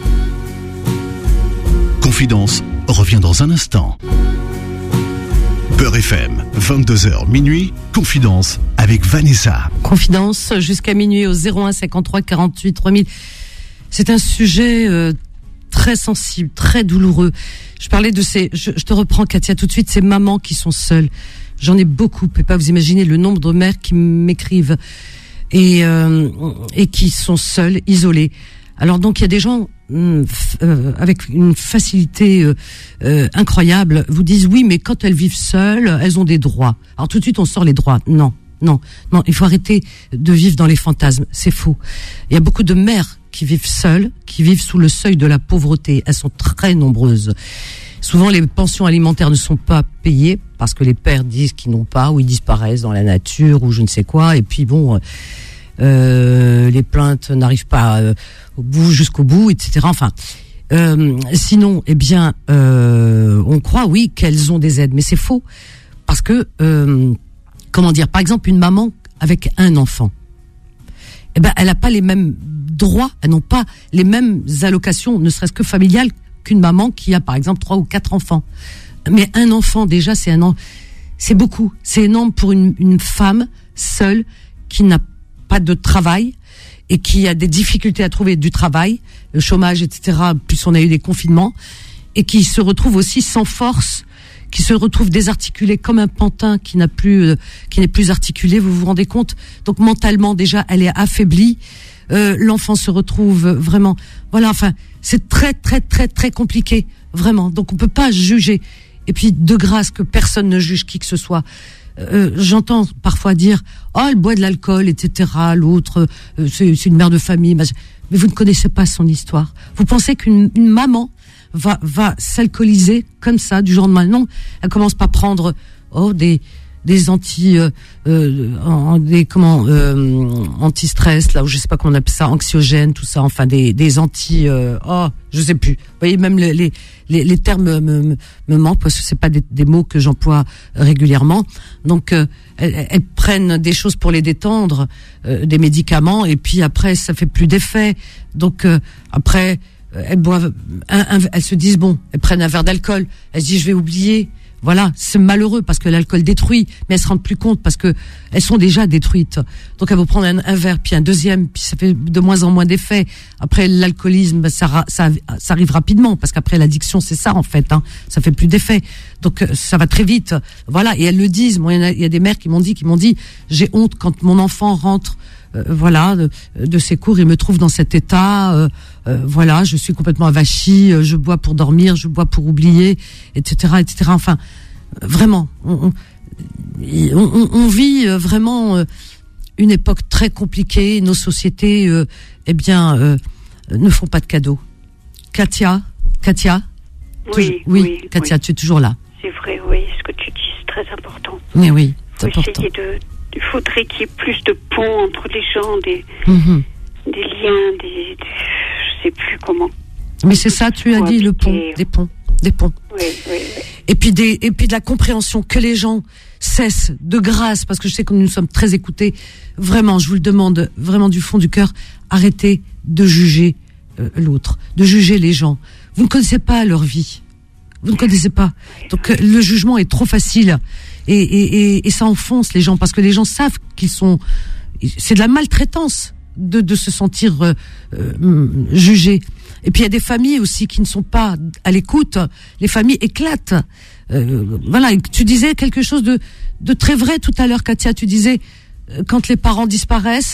Confidence revient dans un instant. Beurre FM, 22h minuit, Confidence avec Vanessa. Confidence jusqu'à minuit au 01 53 48 3000. C'est un sujet très sensible, très douloureux. Je parlais de je te reprends, Katia, tout de suite, ces mamans qui sont seules. J'en ai beaucoup. Vous pouvez pas vous imaginer le nombre de mères qui m'écrivent et qui sont seules, isolées. Alors donc il y a des gens avec une facilité incroyable vous disent oui, mais quand elles vivent seules, elles ont des droits. Alors tout de suite on sort les droits. Non, il faut arrêter de vivre dans les fantasmes. C'est faux. Il y a beaucoup de mères qui vivent seules, qui vivent sous le seuil de la pauvreté. Elles sont très nombreuses. Souvent, les pensions alimentaires ne sont pas payées parce que les pères disent qu'ils n'ont pas, ou ils disparaissent dans la nature, ou je ne sais quoi. Et puis bon, les plaintes n'arrivent pas jusqu'au bout, etc. Enfin, sinon, on croit, oui, qu'elles ont des aides, mais c'est faux parce que, par exemple, une maman avec un enfant, elle n'a pas les mêmes droits, elles n'ont pas les mêmes allocations, ne serait-ce que familiales, qu'une maman qui a par exemple 3 ou 4 enfants. Mais un enfant déjà, c'est beaucoup. C'est énorme pour une femme seule qui n'a pas de travail et qui a des difficultés à trouver du travail, le chômage, etc. Plus on a eu des confinements, et qui se retrouve aussi sans force, qui se retrouve désarticulée comme un pantin qui n'est plus articulé. Vous vous rendez compte? Donc mentalement déjà, elle est affaiblie. L'enfant se retrouve vraiment, voilà. Enfin, c'est très très très très compliqué, vraiment. Donc on peut pas juger. Et puis de grâce que personne ne juge qui que ce soit. J'entends parfois dire elle boit de l'alcool, etc. L'autre c'est une mère de famille. Mais vous ne connaissez pas son histoire. Vous pensez qu'une maman va s'alcooliser comme ça du jour au lendemain? Non, elle commence par prendre des anti-stress, là, où je sais pas comment on appelle ça, anxiogènes, tout ça, enfin des anti je sais plus. Vous voyez, même les termes me manquent parce que c'est pas des mots que j'emploie régulièrement. Donc elles prennent des choses pour les détendre, des médicaments, et puis après ça fait plus d'effet. Donc après elles boivent elles se disent elles prennent un verre d'alcool, elles se disent je vais oublier. Voilà, c'est malheureux parce que l'alcool détruit, mais elles se rendent plus compte parce que elles sont déjà détruites. Donc elles vont prendre un verre, puis un deuxième, puis ça fait de moins en moins d'effet. Après l'alcoolisme, ça arrive rapidement parce qu'après l'addiction, c'est ça en fait, ça fait plus d'effet. Donc ça va très vite. Voilà, et elles le disent. Moi, il y a des mères qui m'ont dit, j'ai honte quand mon enfant rentre, de ses cours, il me trouve dans cet état. Voilà, je suis complètement avachie, je bois pour dormir, je bois pour oublier, etc., etc. Enfin, vraiment, on vit vraiment une époque très compliquée. Nos sociétés, ne font pas de cadeaux. Katia. Oui, Katia, tu es toujours là. C'est vrai, oui, ce que tu dis, c'est très important. Mais oui, c'est important. Il faudrait qu'il y ait plus de ponts entre les gens, des liens, je sais plus comment. Mais c'est ça, tu as dit, le pont, des ponts. Oui. Et puis de la compréhension, que les gens cessent de grâce, parce que je sais que nous sommes très écoutés. Vraiment, je vous le demande, vraiment du fond du cœur, arrêtez de juger l'autre, de juger les gens. Vous ne connaissez pas leur vie. Vous ne connaissez pas. Donc le jugement est trop facile. Et ça enfonce les gens, parce que les gens savent c'est de la maltraitance de se sentir jugés. Et puis il y a des familles aussi qui ne sont pas à l'écoute. Les familles éclatent. Voilà, tu disais quelque chose de très vrai tout à l'heure, Katia. Tu disais quand les parents disparaissent,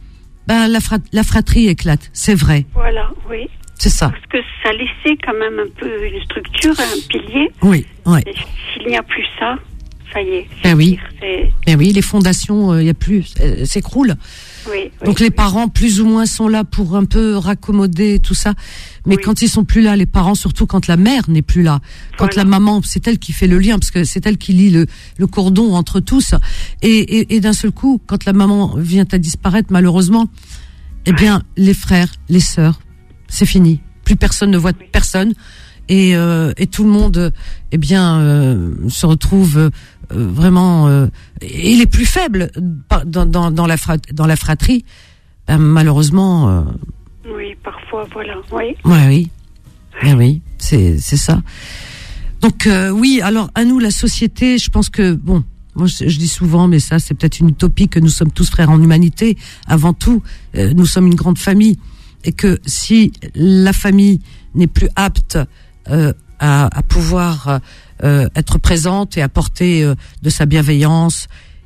la fratrie éclate. C'est vrai. Voilà, oui. C'est ça. Parce que ça laissait quand même un peu une structure, un pilier. Oui. Et s'il n'y a plus ça, ça y est. Oui, les fondations, il y a plus, elles s'écroulent. Oui. Donc les parents, plus ou moins, sont là pour un peu raccommoder tout ça. Mais quand ils sont plus là, les parents, surtout quand la mère n'est plus là, quand la maman, c'est elle qui fait le lien, parce que c'est elle qui lie le cordon entre tous. Et d'un seul coup, quand la maman vient à disparaître, malheureusement, les frères, les sœurs, c'est fini. Plus personne ne voit personne. Et tout le monde, se retrouve vraiment. Et les plus faibles dans la fratrie, malheureusement. Oui, parfois, voilà. Oui. Oui, c'est ça. Donc oui, alors à nous, la société, je pense que moi je dis souvent, mais ça c'est peut-être une utopie, que nous sommes tous frères en humanité. Avant tout, nous sommes une grande famille, et que si la famille n'est plus apte à pouvoir être présente et apporter de sa bienveillance,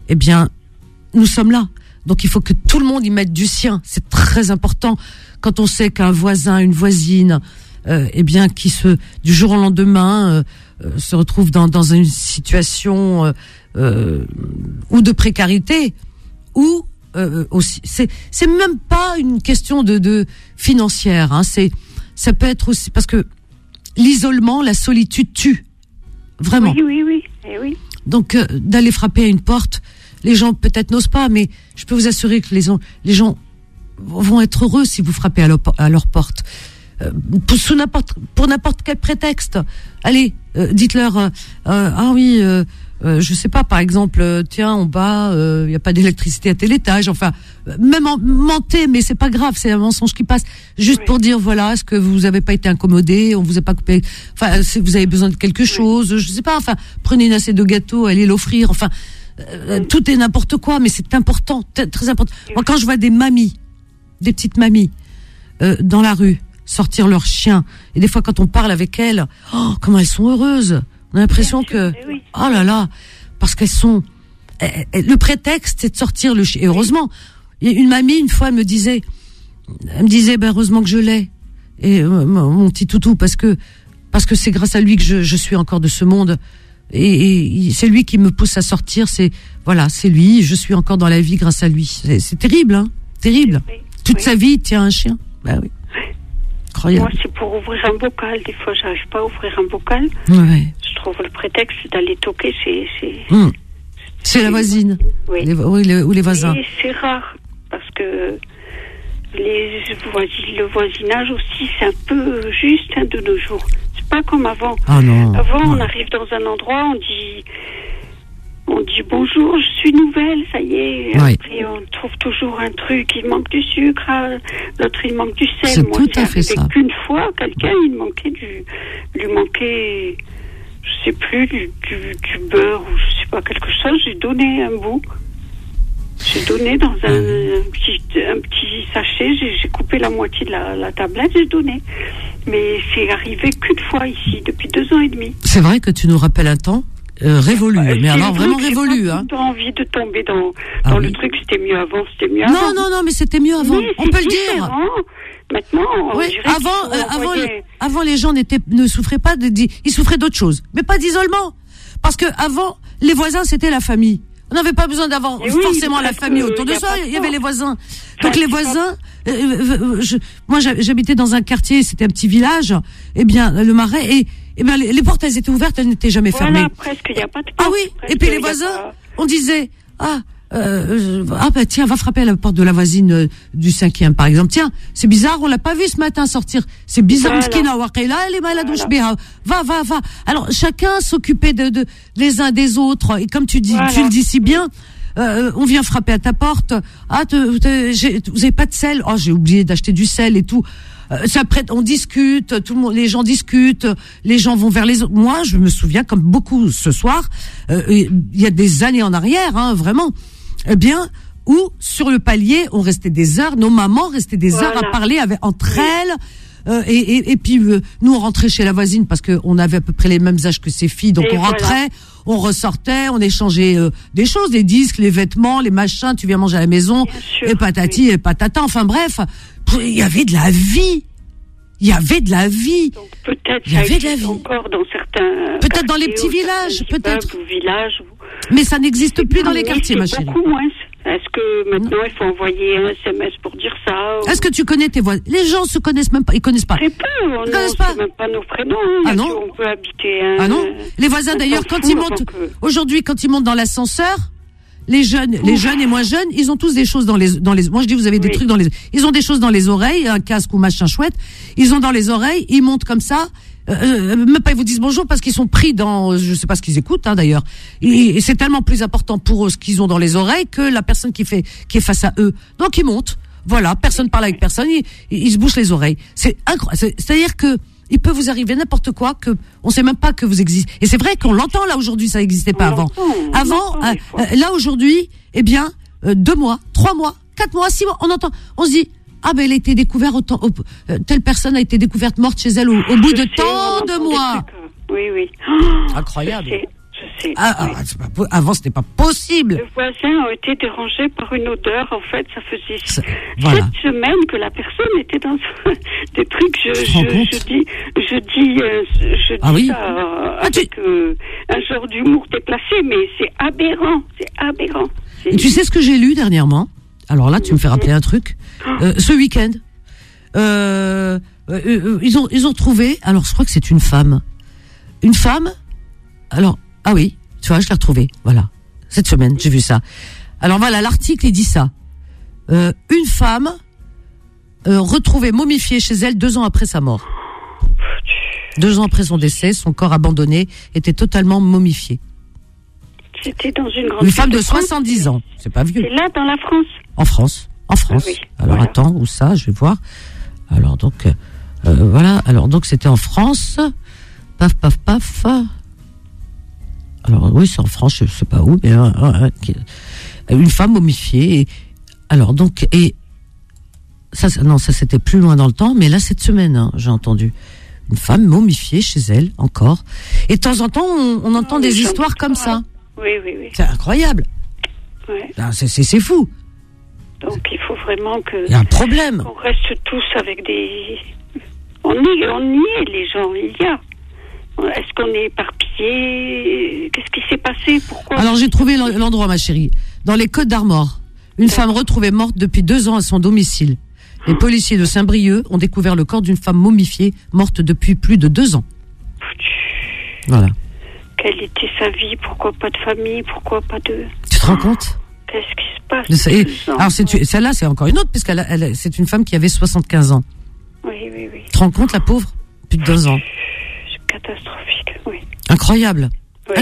nous sommes là. Donc il faut que tout le monde y mette du sien. C'est très important. Quand on sait qu'un voisin, une voisine, qui du jour au lendemain se retrouve dans une situation ou de précarité, ou aussi, c'est même pas une question de financière. Ça peut être aussi parce que l'isolement, la solitude tue. Vraiment. Oui. Donc, d'aller frapper à une porte, les gens peut-être n'osent pas, mais je peux vous assurer que les gens vont être heureux si vous frappez à leur porte. Pour n'importe quel prétexte. Allez, dites-leur, je sais pas, par exemple, tiens, en bas, il y a pas d'électricité à tel étage. Enfin, même mentir, mais c'est pas grave, c'est un mensonge qui passe. Juste pour dire, voilà, est-ce que vous avez pas été incommodé, on vous a pas coupé, enfin, si vous avez besoin de quelque chose, je sais pas, enfin, prenez une assiette de gâteau, allez l'offrir, enfin, tout est n'importe quoi, mais c'est important, très important. Moi, quand je vois des petites mamies, dans la rue, sortir leurs chiens, et des fois quand on parle avec elles, oh, comment elles sont heureuses. On a l'impression que, oh là là, parce qu'elles sont, le prétexte c'est de sortir le chien. Et heureusement, il y a une mamie, une fois, elle me disait, ben heureusement que je l'ai, et mon petit toutou, parce que c'est grâce à lui que je suis encore de ce monde, et c'est lui qui me pousse à sortir, c'est lui, je suis encore dans la vie grâce à lui. C'est terrible, hein, terrible. Toute sa vie, il tient un chien. Ben oui. Incroyable. Moi, c'est pour ouvrir un bocal. Des fois, j'arrive pas à ouvrir un bocal. Ouais. Je trouve le prétexte d'aller toquer, c'est la voisine. Oui. Ou les voisins. Oui, c'est rare. Parce que le voisinage aussi, c'est un peu juste de nos jours. C'est pas comme avant. Ah non. Avant, on arrive dans un endroit, on dit bonjour, je suis nouvelle, ça y est. Oui. Après, on trouve toujours un truc, il manque du sucre, l'autre il manque du sel. C'est moi, tout à fait ça. Qu'une fois, quelqu'un, lui manquait, je sais plus, du beurre ou je sais pas quelque chose. J'ai donné un bout. J'ai donné dans un petit sachet. J'ai coupé la moitié de la tablette. J'ai donné. Mais c'est arrivé qu'une fois ici depuis 2 ans et demi. C'est vrai que tu nous rappelles un temps. Révolu, mais alors vraiment révolu, hein. J'ai pas envie de tomber dans le truc, c'était mieux avant, Non, mais c'était mieux avant. Mais on peut le dire. Maintenant, oui, avant les gens ne souffraient pas ils souffraient d'autre chose, mais pas d'isolement. Parce que avant, les voisins c'était la famille. On n'avait pas besoin d'avoir forcément la famille autour de soi, il y avait les voisins. Donc les voisins, moi j'habitais dans un quartier, c'était un petit village, et bien le Marais, et bien les portes elles étaient ouvertes, elles n'étaient jamais fermées. Voilà, presque, il n'y a pas de porte. Ah oui, et puis les voisins, on disait, tiens, va frapper à la porte de la voisine du 5e par exemple. Tiens, c'est bizarre, on l'a pas vu ce matin sortir. C'est bizarre, elle est malade, va. Alors chacun s'occupait de les uns des autres, et comme tu le dis si bien, on vient frapper à ta porte. Vous avez pas de sel? Oh, j'ai oublié d'acheter du sel et tout. Après, on discute, tout le monde, les gens discutent, les gens vont vers les autres. Moi, je me souviens, comme beaucoup ce soir, il y a des années en arrière, hein, vraiment, eh bien, où sur le palier, on restait des heures, nos mamans restaient des heures à parler entre elles. Et puis nous on rentrait chez la voisine parce que on avait à peu près les mêmes âges que ses filles, donc on rentrait, on ressortait, on échangeait des choses, les disques, les vêtements, les machins, tu viens manger à la maison, et patati et patata, enfin bref, il y avait de la vie. Donc peut-être il y avait de la vie encore dans certains peut-être dans les petits villages, peut-être villages. Mais ça n'existe plus dans les quartiers, ma chérie. Beaucoup moins. Est-ce que maintenant il faut envoyer un SMS pour dire ça Est-ce que tu connais tes voisins? Les gens se connaissent même pas, ils connaissent pas. Très peu, on ne sait même pas nos prénoms. Ah non. On peut habiter les voisins d'ailleurs quand ils montent aujourd'hui, quand ils montent dans l'ascenseur, les jeunes et moins jeunes, ils ont tous des choses dans les moi je dis vous avez des trucs ils ont des choses dans les oreilles, un casque ou machin chouette, ils ont dans les oreilles, ils montent comme ça. Même pas ils vous disent bonjour parce qu'ils sont pris dans je sais pas ce qu'ils écoutent hein, d'ailleurs et c'est tellement plus important pour eux ce qu'ils ont dans les oreilles que la personne qui est face à eux, donc ils montent, voilà, personne parle avec personne, ils se bouchent les oreilles, c'est incroyable, c'est-à-dire que il peut vous arriver n'importe quoi que on sait même pas que vous existez, et c'est vrai qu'on l'entend là aujourd'hui, ça n'existait pas avant là aujourd'hui, eh bien 2 mois, 3 mois, 4 mois, 6 mois, on entend, on se dit elle a été découverte telle personne a été découverte morte chez elle au bout de tant de mois. Oui. Incroyable. Je sais. Avant, c'était pas possible. Les voisins ont été dérangés par une odeur. En fait, ça faisait 7 semaines que la personne était dans des trucs. Je dis ça avec un genre d'humour déplacé, mais c'est aberrant. Et tu sais ce que j'ai lu dernièrement? Alors là, tu me fais rappeler un truc. Ce week-end, ils ont trouvé. Alors, je crois que c'est une femme. Alors, oui, tu vois, je l'ai retrouvée. Voilà, cette semaine, j'ai vu ça. Alors voilà, l'article il dit ça. Une femme retrouvée momifiée chez elle 2 ans après sa mort. 2 ans après son décès, son corps abandonné était totalement momifié. C'était dans une grande... Une femme de 70 ans. C'est pas vieux. C'est là, dans la France? En France. Ah oui, Alors, voilà. attends, où ça? Je vais voir. Alors, donc, voilà. Alors, donc, c'était en France. Paf, paf, paf. Alors, oui, c'est en France, je sais pas où, mais une femme momifiée. Et, alors, donc, et ça, c'était plus loin dans le temps, mais là, cette semaine, hein, j'ai entendu une femme momifiée chez elle, encore. Et de temps en temps, on entend des histoires comme ça. Oui. C'est incroyable. Ouais. C'est fou. Donc, il faut vraiment que... Il y a un problème. On reste tous avec des... On y est, les gens, il y a. Est-ce qu'on est éparpillés? Qu'est-ce qui s'est passé? Pourquoi? Alors, j'ai trouvé l'endroit, ma chérie. Dans les Côtes d'Armor. Une femme retrouvée morte depuis 2 ans à son domicile. Les policiers de Saint-Brieuc ont découvert le corps d'une femme momifiée, morte depuis plus de 2 ans. Voilà. Quelle était sa vie? Pourquoi pas de famille? Pourquoi pas de... Tu te rends compte? Qu'est-ce qui se passe? Alors, celle-là, c'est encore une autre, parce qu'elle, c'est une femme qui avait 75 ans. Oui. Tu te rends compte, la pauvre? Plus de 2 ans. C'est catastrophique, oui. Incroyable. Oui.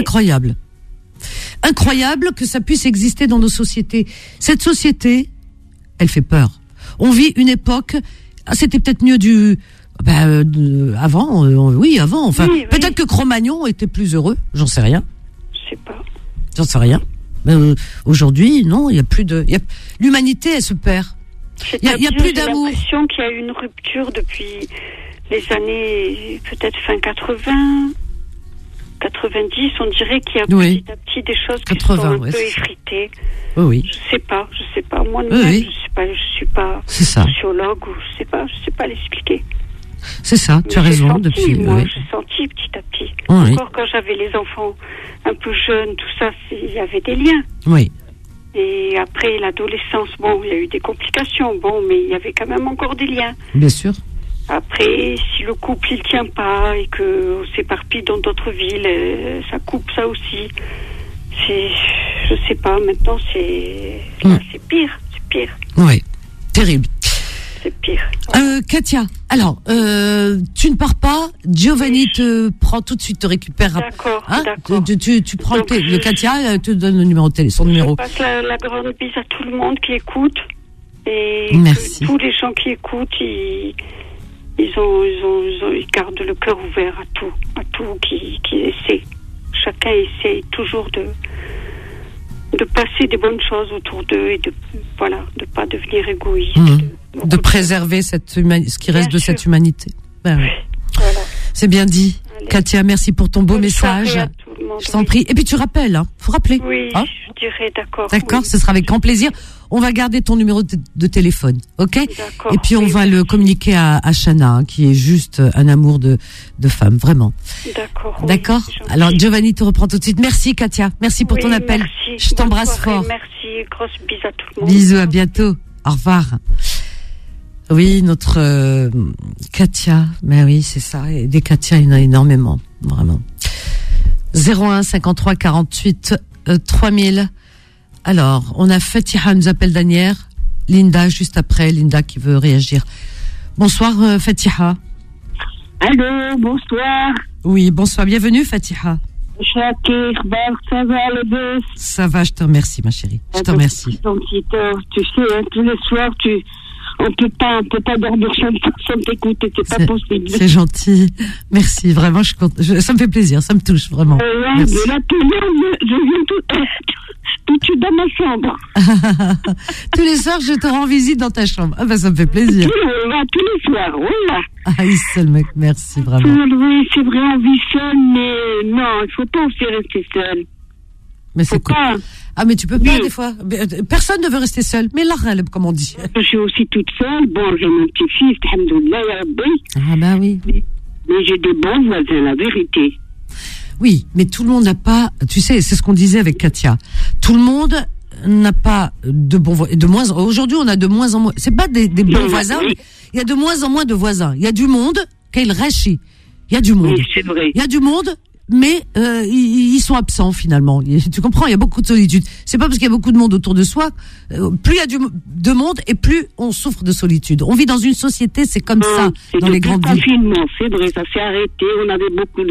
Incroyable que ça puisse exister dans nos sociétés. Cette société, elle fait peur. On vit une époque, c'était peut-être mieux avant, avant. Enfin, oui. Peut-être que Cro-Magnon était plus heureux, j'en sais rien. Je sais pas. J'en sais rien. Mais aujourd'hui, non, il y a plus de... L'humanité, elle se perd. Il y a plus d'amour. J'ai l'impression qu'il y a eu une rupture depuis les années, peut-être fin 80, 90. On dirait qu'il y a petit à petit des choses qui sont un peu effritées. Oui. Je sais pas. Moi, je suis pas sociologue ou je sais pas l'expliquer. C'est ça, tu as raison. J'ai senti petit à petit. Encore quand j'avais les enfants un peu jeunes, tout ça, il y avait des liens. Oui. Et après l'adolescence, il y a eu des complications, mais il y avait quand même encore des liens. Bien sûr. Après, si le couple il tient pas et que on s'éparpille dans d'autres villes, ça coupe ça aussi. Je sais pas. Maintenant, c'est pire. Oui, terrible. C'est pire. Katia, alors, tu ne pars pas. Giovanni te prend tout de suite, te récupère. D'accord. Tu prends le Katia, te donne le numéro de téléphone, son numéro. Je passe la grande bise à tout le monde qui écoute. Et merci. Tous les gens qui écoutent, ils gardent le cœur ouvert à tout qui essaie. Chacun essaie toujours de passer des bonnes choses autour d'eux et de pas devenir égoïste. De préserver ce qui reste de cette humanité. Ben oui. Voilà. C'est bien dit. Allez. Katia, merci pour ton beau message. Je t'en prie. Et puis tu rappelles, faut rappeler. Oui, je dirais d'accord. D'accord, ce sera avec grand plaisir. On va garder ton numéro de téléphone, ok? D'accord. Et puis on va le communiquer à Chana, qui est juste un amour de femme, vraiment. D'accord. Alors Giovanni te reprend tout de suite. Merci Katia, merci pour ton appel. Merci. Je t'embrasse fort. Merci, grosse bise à tout le monde. Bisous, à bientôt. Au revoir. Oui, notre Katia, mais oui, c'est ça. Et des Katia, il y en a énormément, vraiment. 01 53 48 3000. Alors, on a Fatiha, nous appelle d'Anières. Linda, juste après. Linda qui veut réagir. Bonsoir, Fatiha. Allô, bonsoir. Oui, bonsoir. Bienvenue, Fatiha. Shakir, ça va, le bœuf? Ça va, je te remercie, ma chérie. Je te remercie. Tu sais, tous les soirs, on peut pas dormir sans t'écouter, c'est pas possible. C'est gentil. Merci, vraiment, ça me fait plaisir, ça me touche, vraiment. Merci. Mais là, je viens tout de suite dans ma chambre. Tous les soirs, je te rends visite dans ta chambre. Ah ça me fait plaisir. Tous les soirs, voilà. Ah, seul mec, merci, vraiment. Oui, c'est vrai, on vit seul, mais non, il faut pas aussi rester seul. Mais c'est cool. Ah, mais tu peux pas, des fois. Personne ne veut rester seul. Mais là, comme on dit. Je suis aussi toute seule. Bon, j'ai mon petit-fils, alhamdoulilah, ya Rabbi. Ah, bah oui. Mais j'ai des bons voisins, la vérité. Oui, mais tout le monde n'a pas, tu sais, c'est ce qu'on disait avec Katia. Tout le monde n'a pas de bons voisins. Aujourd'hui, on a de moins en moins, c'est pas des bons voisins, mais il y a de moins en moins de voisins. Il y a du monde, qu'il rachit. Il y a du monde. Oui, c'est vrai. Il y a du monde, mais ils sont absents finalement. Tu comprends, il y a beaucoup de solitude. C'est pas parce qu'il y a beaucoup de monde autour de soi, plus il y a de monde et plus on souffre de solitude. On vit dans une société, c'est comme ça dans les grandes villes. Confinement, c'est vrai, ça s'est arrêté. On avait beaucoup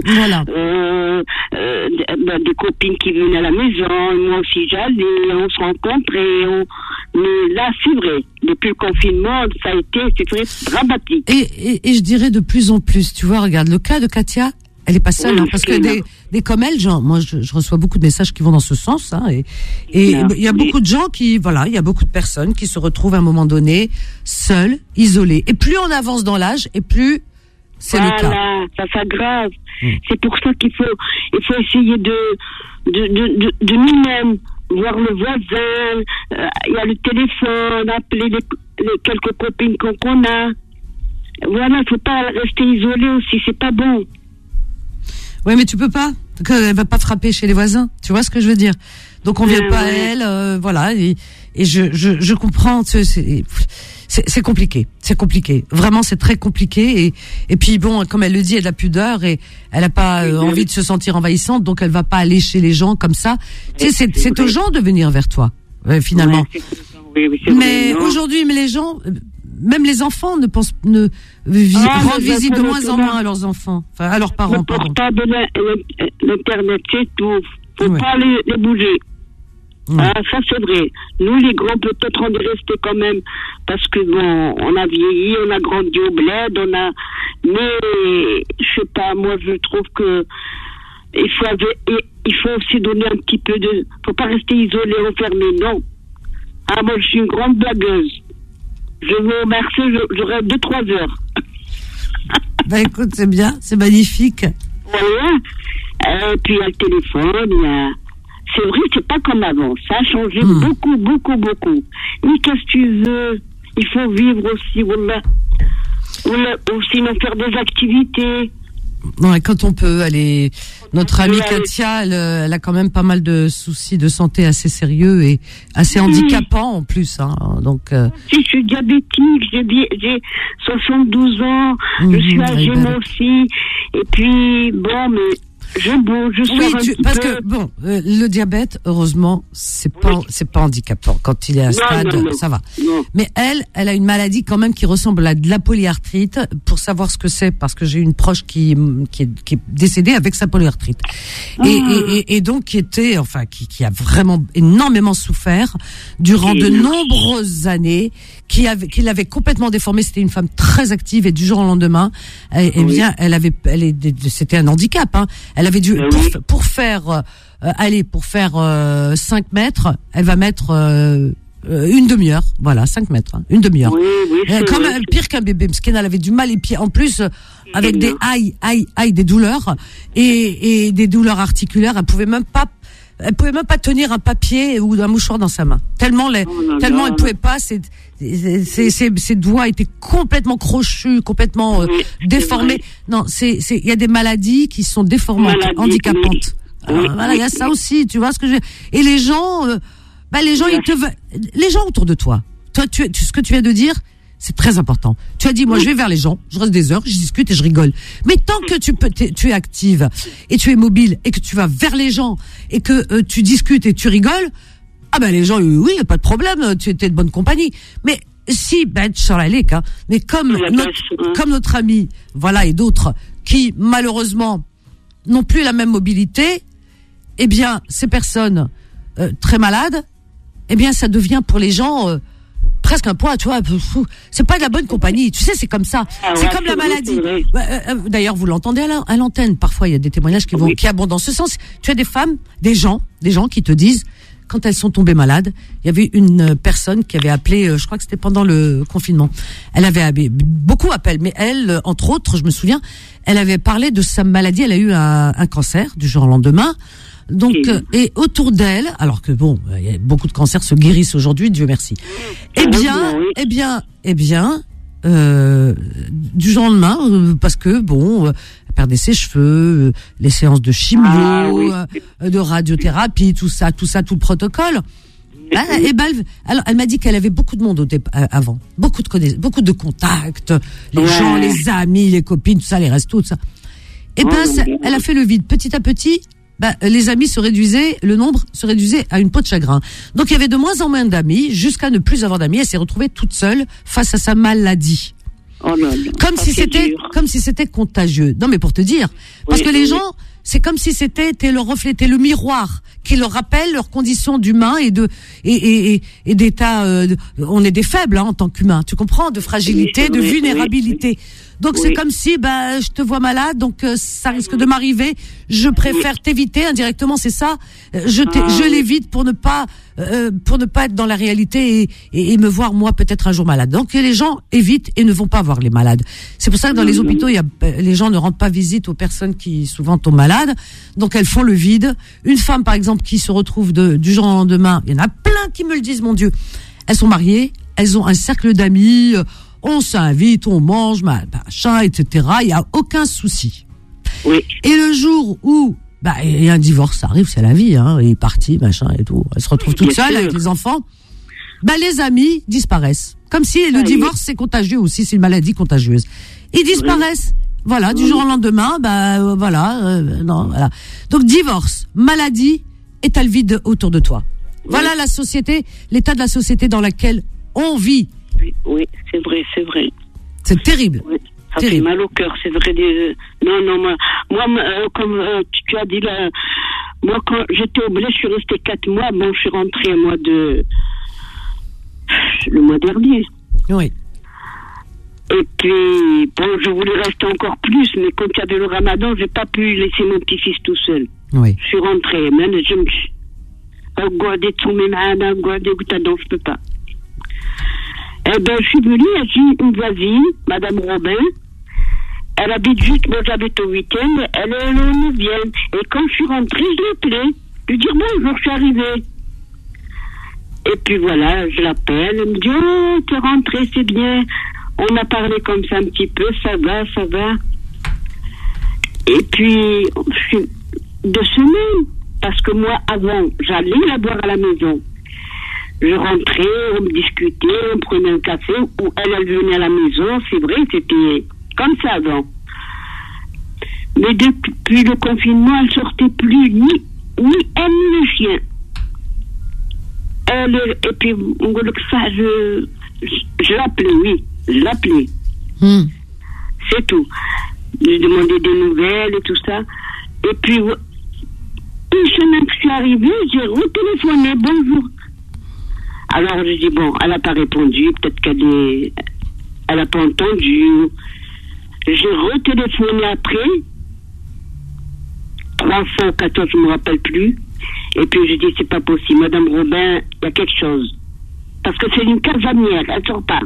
de copines qui venaient à la maison. Moi aussi j'allais, on se rencontrait. Mais là, c'est vrai. Depuis le confinement, c'est très dramatique. Et je dirais de plus en plus. Tu vois, regarde le cas de Katia. Elle est pas seule, parce que des comme elle, moi, je reçois beaucoup de messages qui vont dans ce sens, et il y a beaucoup de gens il y a beaucoup de personnes qui se retrouvent à un moment donné seules, isolées. Et plus on avance dans l'âge, et plus c'est le cas. Voilà, ça s'aggrave. C'est pour ça qu'il faut essayer de nous-mêmes voir le voisin. Il y a le téléphone, appeler les quelques copines qu'on a. Voilà, faut pas rester isolé aussi, c'est pas bon. Oui, mais tu peux pas. Elle va pas frapper chez les voisins. Tu vois ce que je veux dire? Donc on vient pas à elle, voilà. Et je comprends. C'est compliqué. C'est compliqué. Vraiment, c'est très compliqué. Et puis bon, comme elle le dit, elle a de la pudeur et elle a pas envie de se sentir envahissante. Donc elle va pas aller chez les gens comme ça. Tu sais, c'est aux gens de venir vers toi, finalement. Mais aujourd'hui, les gens. Même les enfants rendent visite de moins en moins à leurs enfants, enfin à leurs parents. Le portable, l'internet, c'est tout. Faut pas les bouger. Ça c'est vrai. Nous les grands, peut-être on est restés quand même parce que bon, on a vieilli, on a grandi au bled, mais je sais pas, moi je trouve que il faut aussi donner un petit peu de. Faut pas rester isolé, enfermé, non. Moi je suis une grande blagueuse. Je vous remercie, j'aurai 2-3 heures. Écoute, c'est bien, c'est magnifique. Voilà. Puis il y a le téléphone, c'est vrai, c'est pas comme avant. Ça a changé beaucoup, beaucoup, beaucoup. Mais qu'est-ce que tu veux? Il faut vivre aussi, ou sinon faire des activités. Ouais, quand on peut aller. Notre amie Katia, elle a quand même pas mal de soucis de santé assez sérieux et assez handicapants en plus. Donc. Si je suis diabétique, j'ai 72 ans, je suis âgée moi aussi. Et puis bon, mais je bouge, je sors un petit parce peu. Que bon, le diabète, heureusement, c'est pas handicapant. Quand il est à stade, ça va. Non. Mais elle a une maladie quand même qui ressemble à de la polyarthrite. Pour savoir ce que c'est, parce que j'ai une proche qui est décédée avec sa polyarthrite et donc qui a vraiment énormément souffert durant de nombreuses années, qui l'avait complètement déformée. C'était une femme très active et du jour au lendemain, bien, c'était un handicap. Elle avait dû pour faire 5 mètres, elle va mettre une demi-heure, voilà, 5 mètres, une demi-heure. Comme pire qu'un bébé, parce qu'elle avait du mal les pieds, en plus avec des des douleurs et des douleurs articulaires. Elle pouvait même pas tenir un papier ou un mouchoir dans sa main. Tellement elle pouvait pas. Ses doigts étaient complètement crochus, complètement déformés. Non, il y a des maladies qui sont déformantes, handicapantes. Voilà, il y a ça aussi. Tu vois ce que je veux dire. Et les gens, les gens autour de toi. Toi, ce que tu viens de dire, c'est très important. Tu as dit, moi, je vais vers les gens, je reste des heures, je discute et je rigole. Mais tant que tu es active et tu es mobile et que tu vas vers les gens et que tu discutes et tu rigoles, les gens, oui, y a pas de problème, tu étais de bonne compagnie. Mais si, sur la lec, mais comme notre ami, voilà, et d'autres qui, malheureusement, n'ont plus la même mobilité, eh bien, ces personnes très malades, eh bien, ça devient pour les gens presque un poids, tu vois. C'est pas de la bonne compagnie. Tu sais, c'est comme ça. C'est comme la maladie. D'ailleurs, vous l'entendez à l'antenne. Parfois, il y a des témoignages qui abondent dans ce sens. Tu as des femmes, des gens qui te disent, quand elles sont tombées malades, il y avait une personne qui avait appelé, je crois que c'était pendant le confinement. Elle avait beaucoup appelé, mais elle, entre autres, je me souviens, elle avait parlé de sa maladie. Elle a eu un cancer du jour au lendemain. Donc, et autour d'elle, alors que bon, il y a beaucoup de cancers se guérissent aujourd'hui, Dieu merci. Eh bien, du jour au lendemain, parce que bon, elle perdait ses cheveux, les séances de chimio, de radiothérapie, tout le protocole. Alors, elle m'a dit qu'elle avait beaucoup de monde avant, beaucoup de contacts, les gens, les amis, les copines, tout ça, les restos, tout ça. Et elle a fait le vide. Petit à petit, les amis le nombre se réduisait à une peau de chagrin. Donc il y avait de moins en moins d'amis, jusqu'à ne plus avoir d'amis. Elle s'est retrouvée toute seule face à sa maladie. Oh là là, comme si c'était contagieux. Non, mais pour te dire, parce que les gens, c'est comme si t'es le reflet, t'es le miroir qui leur rappelle leurs conditions d'humain et d'état. On est des faibles en tant qu'humains, tu comprends, de fragilité, de vulnérabilité. Donc c'est comme si je te vois malade, donc ça risque de m'arriver. Je préfère t'éviter indirectement, c'est ça. Je l'évite pour ne pas être dans la réalité et me voir moi peut-être un jour malade. Donc les gens évitent et ne vont pas voir les malades. C'est pour ça que dans les hôpitaux, les gens ne rendent pas visite aux personnes qui souvent tombent malades. Donc elles font le vide. Une femme par exemple qui se retrouve du jour au lendemain, il y en a plein qui me le disent, mon Dieu. Elles sont mariées, elles ont un cercle d'amis. On s'invite, on mange, machin, etc. Il y a aucun souci. Oui. Et le jour où il y a un divorce, ça arrive, c'est la vie, hein. Il est parti, machin et tout. Elle se retrouve toute seule avec les enfants. Les amis disparaissent. Comme si le divorce c'est contagieux aussi, c'est une maladie contagieuse. Ils disparaissent. Voilà, du jour au lendemain, voilà. Donc divorce, maladie, et t'as le vide autour de toi. Voilà la société, l'état de la société dans laquelle on vit. Oui, c'est vrai. C'est terrible. Oui, ça fait mal au cœur, c'est vrai. Non, moi comme tu as dit là, moi quand j'étais au bled, je suis restée 4 mois. Bon, je suis rentrée le mois dernier. Oui. Et puis, je voulais rester encore plus, mais quand il y avait le ramadan, j'ai pas pu laisser mon petit-fils tout seul. Oui. Je suis rentrée, même je me suis je peux pas. Eh ben, je suis venue, j'ai une voisine, Madame Robin. Elle habite juste, moi j'habite au 8e, elle est au 9e. Et quand je suis rentrée, je l'appelais. Je lui dis bonjour, je suis arrivée. Et puis voilà, je l'appelle, elle me dit oh, t'es rentrée, c'est bien. On a parlé comme ça un petit peu, ça va. Et puis, je suis 2 semaines. Parce que moi, avant, j'allais la boire à la maison. Je rentrais, on discutait, on prenait un café, ou elle venait à la maison, c'est vrai, c'était comme ça avant. Mais depuis le confinement, elle sortait plus, ni elle, ni le chien. Et puis, ça, je l'appelais, oui, je l'appelais. C'est tout. Je demandais des nouvelles et tout ça. Et puis, une semaine que je suis arrivée, j'ai retéléphoné, bonjour. Alors, je dis, bon, elle n'a pas répondu, peut-être elle n'a pas entendu. J'ai retéléphoné après, 3 fois ou 14, je ne me rappelle plus. Et puis, je dis, c'est pas possible, Madame Robin, il y a quelque chose. Parce que c'est une casanière, elle ne sort pas.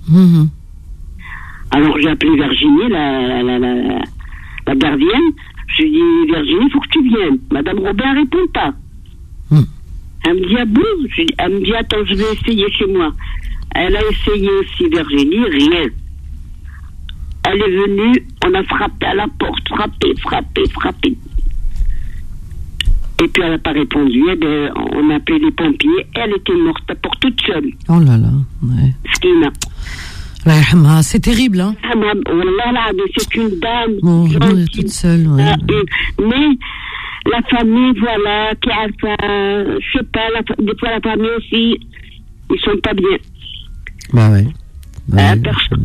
Alors, j'ai appelé Virginie, la gardienne. Je lui dis, Virginie, il faut que tu viennes. Madame Robin ne répond pas. Elle me dit, ah bon? Elle me dit, attends, je vais essayer chez moi. Elle a essayé aussi, Virginie, rien. Elle est venue, on a frappé à la porte, frappé. Et puis elle n'a pas répondu. On a appelé les pompiers. Elle était morte, la porte toute seule. Oh là là, ouais. C'est terrible, hein? C'est une dame. Bon, elle est toute seule, ouais. Mais la famille, voilà, qui a je sais pas, des fois la famille aussi, ils sont pas bien. Ouais. Elle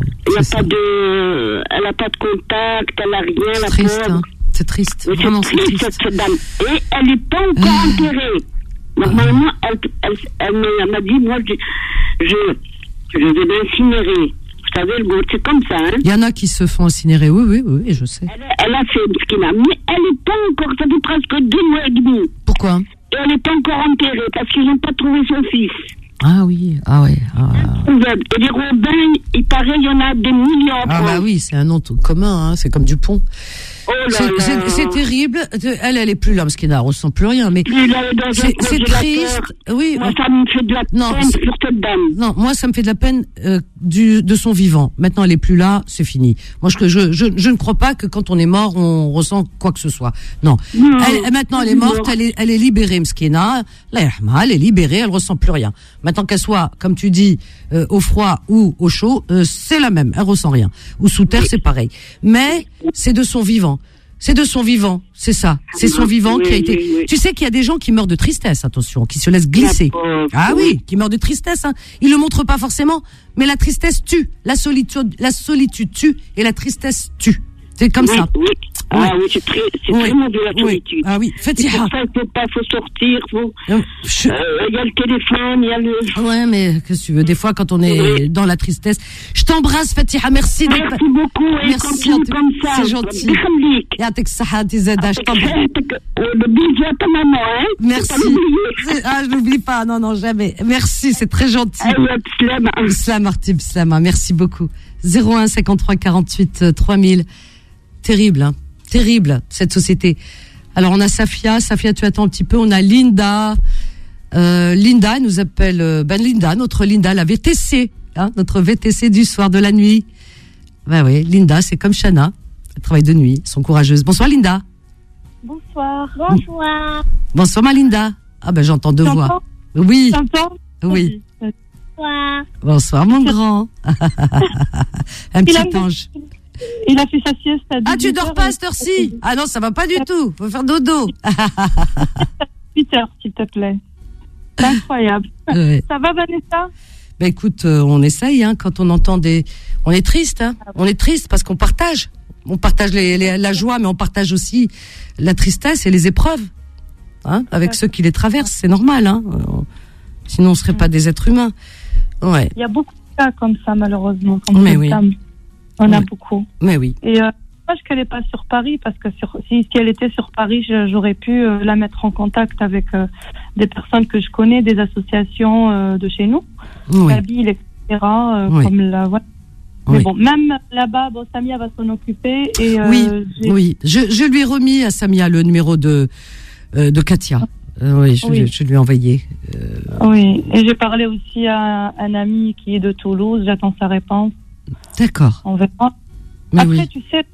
n'a pas de contact, elle n'a rien. C'est triste, hein. C'est triste. Vraiment, c'est triste. Cette dame. Et elle n'est pas encore enterrée. Normalement, elle m'a dit, moi, je vais l'incinérer. Vous savez, le goût, c'est comme ça, hein. Il y en a qui se font incinérer, oui, je sais. Elle a fait ce qu'il a, mais elle n'est pas encore, ça fait presque 2 mois et demi. Pourquoi? Et elle n'est pas encore enterrée, parce qu'ils n'ont pas trouvé son fils. Ah oui, ouais. Et les Robins, il paraît, il y en a des millions. Ah bah oui, c'est un nom tout commun, hein, c'est comme Dupont. Oh là là. C'est terrible. Elle est plus là parce qu'elle ne ressent plus rien. Mais c'est triste. Oui. Moi, ça me fait de la peine sur cette dame. Non, moi, ça me fait de la peine de son vivant. Maintenant, elle est plus là, c'est fini. Moi, je ne crois pas que quand on est mort, on ressent quoi que ce soit. Non. Maintenant, elle est morte. Elle est libérée, Mskina. Elle est libérée. Elle ressent plus rien. Maintenant qu'elle soit, comme tu dis, au froid ou au chaud, c'est la même. Elle ressent rien. Ou sous terre, c'est pareil. Mais c'est de son vivant. C'est de son vivant, c'est ça. C'est son vivant qui a été... Oui. Tu sais qu'il y a des gens qui meurent de tristesse, attention, qui se laissent glisser. Ah oui, qui meurent de tristesse. Hein. Ils le montrent pas forcément, mais la tristesse tue. La solitude tue et la tristesse tue. C'est comme ça. Oui. Ah oui, c'est vraiment de la solitude. Ah oui, Fatiha. C'est pour ça qu'il faut sortir, il y a le téléphone, il y a le... Ouais, mais qu'est-ce que tu veux, des fois quand on est dans la tristesse. Je t'embrasse, Fatiha, merci. Merci beaucoup. Merci, comme ça. C'est gentil. Yatek Saha, Tizada, je t'embrasse. Le bisou à ta maman, hein. Merci. Ah, je n'oublie pas, non, jamais. Merci, c'est très gentil. Slama, Artib, Slama, merci beaucoup. 01 53 48 3000. Terrible, hein. Terrible, cette société. Alors, on a Safia, tu attends un petit peu. On a Linda. Linda nous appelle, Linda, notre Linda, la VTC, hein, notre VTC du soir, de la nuit. Ben oui, Linda, c'est comme Shana. Elle travaille de nuit, elles sont courageuses. Bonsoir, Linda. Bonsoir. Bonsoir, ma Linda. Ah ben, j'entends deux voix. Oui. T'entends? Oui. Bonsoir. Bonsoir, mon grand. Un petit ange. Il a fait sa sieste à 18h. Ah, tu dors pas à cette heure-ci? Ah non, ça va pas du tout. Faut faire dodo. 8h, s'il te plaît. C'est incroyable. Ouais. Ça va, Vanessa? Ben écoute, on essaye, hein, quand on entend des... On est triste, hein. On est triste parce qu'on partage. On partage la joie, mais on partage aussi la tristesse et les épreuves. Hein, avec ceux qui les traversent, c'est normal, hein. Sinon, on serait pas des êtres humains. Ouais. Il y a beaucoup de cas comme ça, malheureusement. Mais oui. On a beaucoup. Mais oui. Et dommage qu'elle n'est pas sur Paris, parce que si elle était sur Paris, j'aurais pu la mettre en contact avec des personnes que je connais, des associations de chez nous, Kabyles, etc. Oui. Comme la. Voilà. Mais bon, même là-bas, Samia va s'en occuper. Et, oui. Je lui ai remis à Samia le numéro de Katia. Je lui ai envoyé. Oui, et j'ai parlé aussi à un ami qui est de Toulouse. J'attends sa réponse. D'accord. On verra. Mais après, tu sais,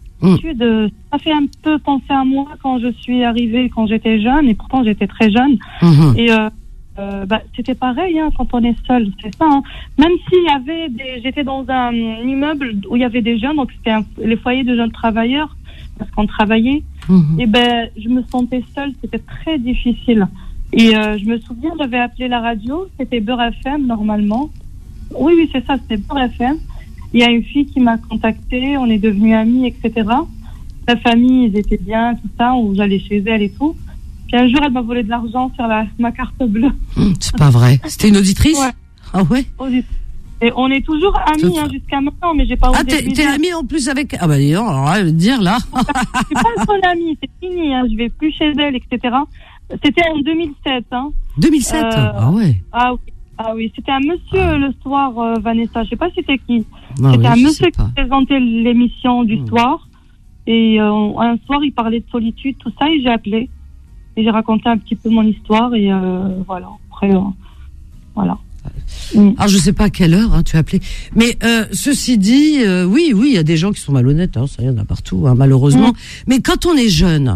ça fait un peu penser à moi quand je suis arrivée, quand j'étais jeune, et pourtant j'étais très jeune. Et c'était pareil, hein, quand on est seul, c'est ça. Hein. Même s'il y avait j'étais dans un immeuble où il y avait des jeunes, donc c'était les foyers de jeunes travailleurs, parce qu'on travaillait. Et je me sentais seule, c'était très difficile. Et je me souviens, j'avais appelé la radio, c'était Beurre FM normalement. Oui, c'est ça, c'était Beurre FM. Il y a une fille qui m'a contactée, on est devenus amis, etc. La famille, ils étaient bien, tout ça, où j'allais chez elle et tout. Puis un jour, elle m'a volé de l'argent sur ma carte bleue. C'est pas vrai. C'était une auditrice? Ouais. Ah ouais? Et on est toujours amis jusqu'à maintenant, mais j'ai pas osé. Ah, t'es amie en plus avec... Ah bah dis donc, alors là, dire là... Je suis pas son amie, c'est fini, hein, je vais plus chez elle, etc. C'était en 2007. Hein. 2007 Ah ouais. Ah oui, c'était un monsieur le soir, Vanessa, je sais pas si c'était qui. Ah c'était un monsieur qui présentait l'émission du soir. Et un soir, il parlait de solitude, tout ça, et j'ai appelé. Et j'ai raconté un petit peu mon histoire, et voilà. Après, voilà. Alors, je sais pas à quelle heure tu as appelé. Mais ceci dit, oui, il y a des gens qui sont malhonnêtes, hein, ça y en a partout, hein, malheureusement. Mais quand on est jeune,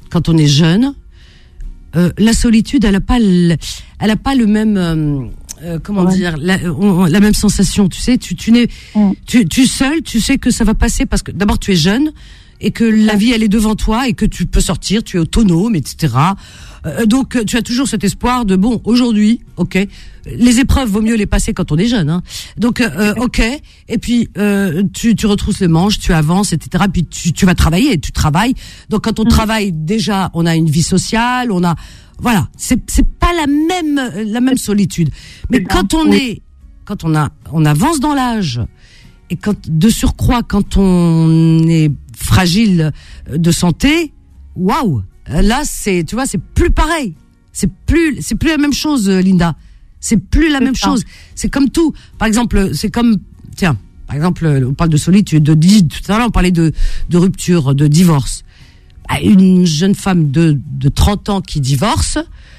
la solitude, elle a pas le même... comment dire, la même sensation, tu sais, tu seul, tu sais que ça va passer parce que d'abord tu es jeune et que la vie elle est devant toi et que tu peux sortir, tu es autonome, etc. Donc tu as toujours cet espoir de aujourd'hui, ok, les épreuves vaut mieux les passer quand on est jeune, hein. Donc ok, et puis tu retrousses les manches, tu avances, etc. Puis tu vas travailler, tu travailles. Donc quand on travaille déjà, on a une vie sociale, voilà, c'est pas la même solitude. Mais quand on avance dans l'âge et de surcroît quand on est fragile de santé, waouh, là c'est plus pareil. C'est plus la même chose, Linda. C'est plus la même chose. C'est comme tout. Par exemple, on parle de solitude, tout à l'heure on parlait de rupture, de divorce. Une jeune femme de 30 ans qui divorce,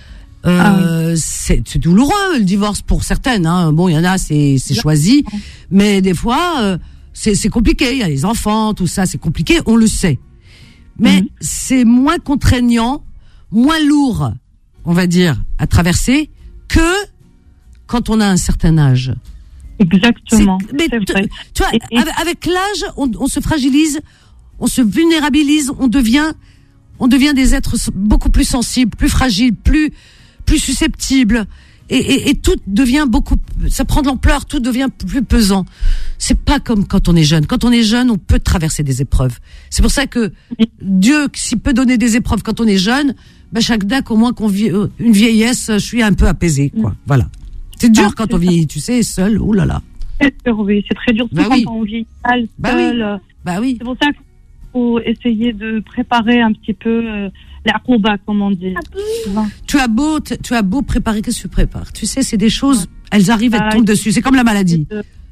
c'est douloureux le divorce pour certaines, hein. Bon, il y en a, c'est choisi, mais des fois c'est compliqué, il y a les enfants, tout ça, c'est compliqué, on le sait. Mais c'est moins contraignant, moins lourd, on va dire, à traverser que quand on a un certain âge. Exactement. Mais tu vois, avec l'âge, on se fragilise. on se vulnérabilise, on devient des êtres beaucoup plus sensibles, plus fragiles, plus susceptibles. Et tout devient ça prend de l'ampleur, tout devient plus pesant. C'est pas comme quand on est jeune. Quand on est jeune, on peut traverser des épreuves. C'est pour ça que Dieu, s'il peut donner des épreuves quand on est jeune, chaque fois qu'au moins qu'on vit une vieillesse, je suis un peu apaisée, quoi. Voilà. C'est dur quand on vieillit, tu sais, seul. Ouh là là. C'est dur, oui. C'est très dur quand on vit seul. Oui. C'est pour ça qu'il faut essayer de préparer un petit peu la rouba, comme on dit. Tu as beau préparer, qu'est-ce que tu prépares? Tu sais, c'est des choses, elles arrivent, elles tombent dessus. C'est comme la maladie.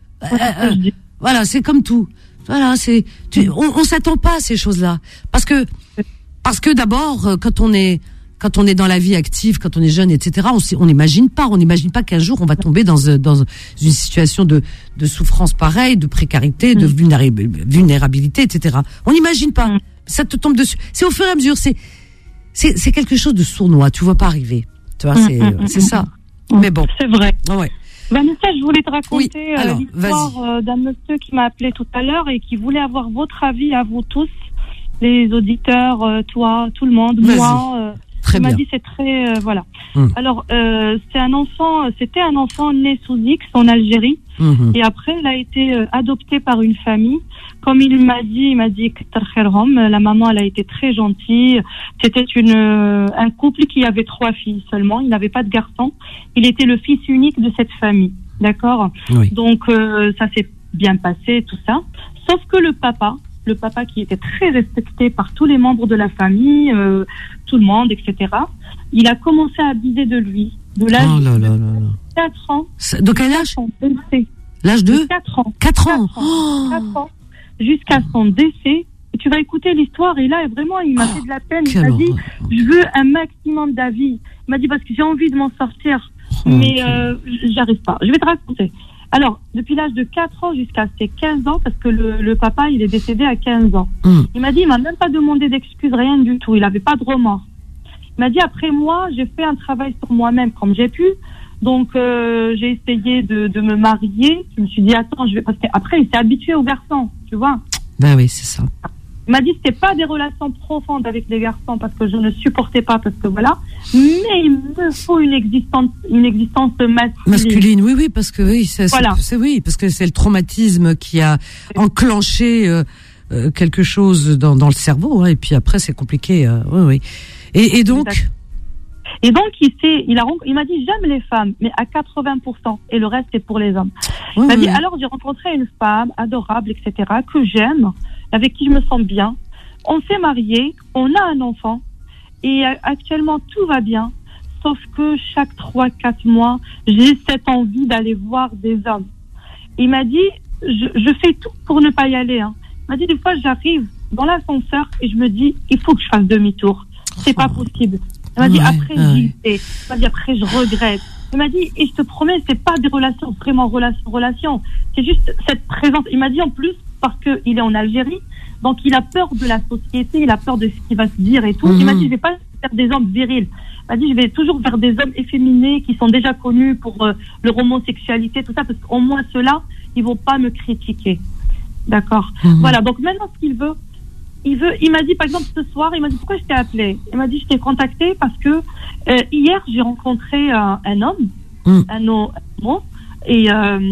Voilà, c'est comme tout. Voilà, on s'attend pas à ces choses-là. Parce que d'abord, quand on est dans la vie active, quand on est jeune, etc., on n'imagine pas qu'un jour on va tomber dans une situation de souffrance pareille, de précarité, de vulnérabilité, etc. On n'imagine pas. Ça te tombe dessus. C'est au fur et à mesure. C'est quelque chose de sournois. Tu vois pas arriver. Tu vois, c'est ça. Mais bon. C'est vrai. Ouais. Vanessa, je voulais te raconter l'histoire d'un monsieur qui m'a appelé tout à l'heure et qui voulait avoir votre avis à vous tous, les auditeurs, toi, tout le monde, moi. Il m'a dit c'est très voilà. Alors c'était un enfant né sous X en Algérie et après il a été adopté par une famille. Comme il m'a dit la maman elle a été très gentille. C'était un couple qui avait 3 filles seulement, il n'avait pas de garçon. Il était le fils unique de cette famille, d'accord. Oui. Donc ça s'est bien passé tout ça. Sauf que le papa qui était très respecté par tous les membres de la famille, tout le monde, etc. Il a commencé à abuser de lui, de l'âge de 4 ans. De quel âge? L'âge de 4 ans. 4 ans. 4 ans. Jusqu'à son décès. Et tu vas écouter l'histoire et là, vraiment, il m'a fait de la peine. Il m'a dit, je veux un maximum d'avis. Il m'a dit, parce que j'ai envie de m'en sortir, mais j'arrive pas. Je vais te raconter. Alors, depuis l'âge de 4 ans jusqu'à ses 15 ans, parce que le papa, il est décédé à 15 ans. Il m'a dit, il m'a même pas demandé d'excuses, rien du tout. Il avait pas de remords. Il m'a dit, après moi, j'ai fait un travail sur moi-même comme j'ai pu. Donc, j'ai essayé de me marier. Je me suis dit, attends, parce qu'après, il s'est habitué aux garçons, tu vois. Ben oui, c'est ça. Il m'a dit, c'était pas des relations profondes avec les garçons parce que je ne supportais pas, parce que voilà. Mais il me faut une existence masculine. Oui, parce que parce que c'est le traumatisme qui a enclenché quelque chose dans le cerveau, et puis après c'est compliqué. Oui. Et donc. Et donc il m'a dit, j'aime les femmes, mais à 80%, et le reste c'est pour les hommes. Il m'a dit, alors j'ai rencontré une femme adorable, etc., que j'aime, avec qui je me sens bien. On s'est mariés, on a un enfant, et actuellement tout va bien, sauf que chaque 3-4 mois, j'ai cette envie d'aller voir des hommes. Il m'a dit, je fais tout pour ne pas y aller. Il m'a dit, des fois j'arrive dans l'ascenseur et je me dis, il faut que je fasse demi-tour. C'est pas possible. Il m'a dit, après j'y vais. Il m'a dit, après je regrette. Il m'a dit, et je te promets, c'est pas des relations, vraiment relations. C'est juste cette présence. Il m'a dit en plus, parce qu'il est en Algérie, donc il a peur de la société, il a peur de ce qui va se dire et tout. Il m'a dit, je vais pas faire des hommes virils. Il m'a dit, je vais toujours vers des hommes efféminés qui sont déjà connus pour leur homosexualité, tout ça, parce qu'au moins ceux-là, ils vont pas me critiquer. D'accord. Voilà, donc maintenant ce qu'il veut, il m'a dit, par exemple, ce soir, il m'a dit, pourquoi je t'ai appelé? Il m'a dit, je t'ai contacté parce que hier, j'ai rencontré un homme, un homme, et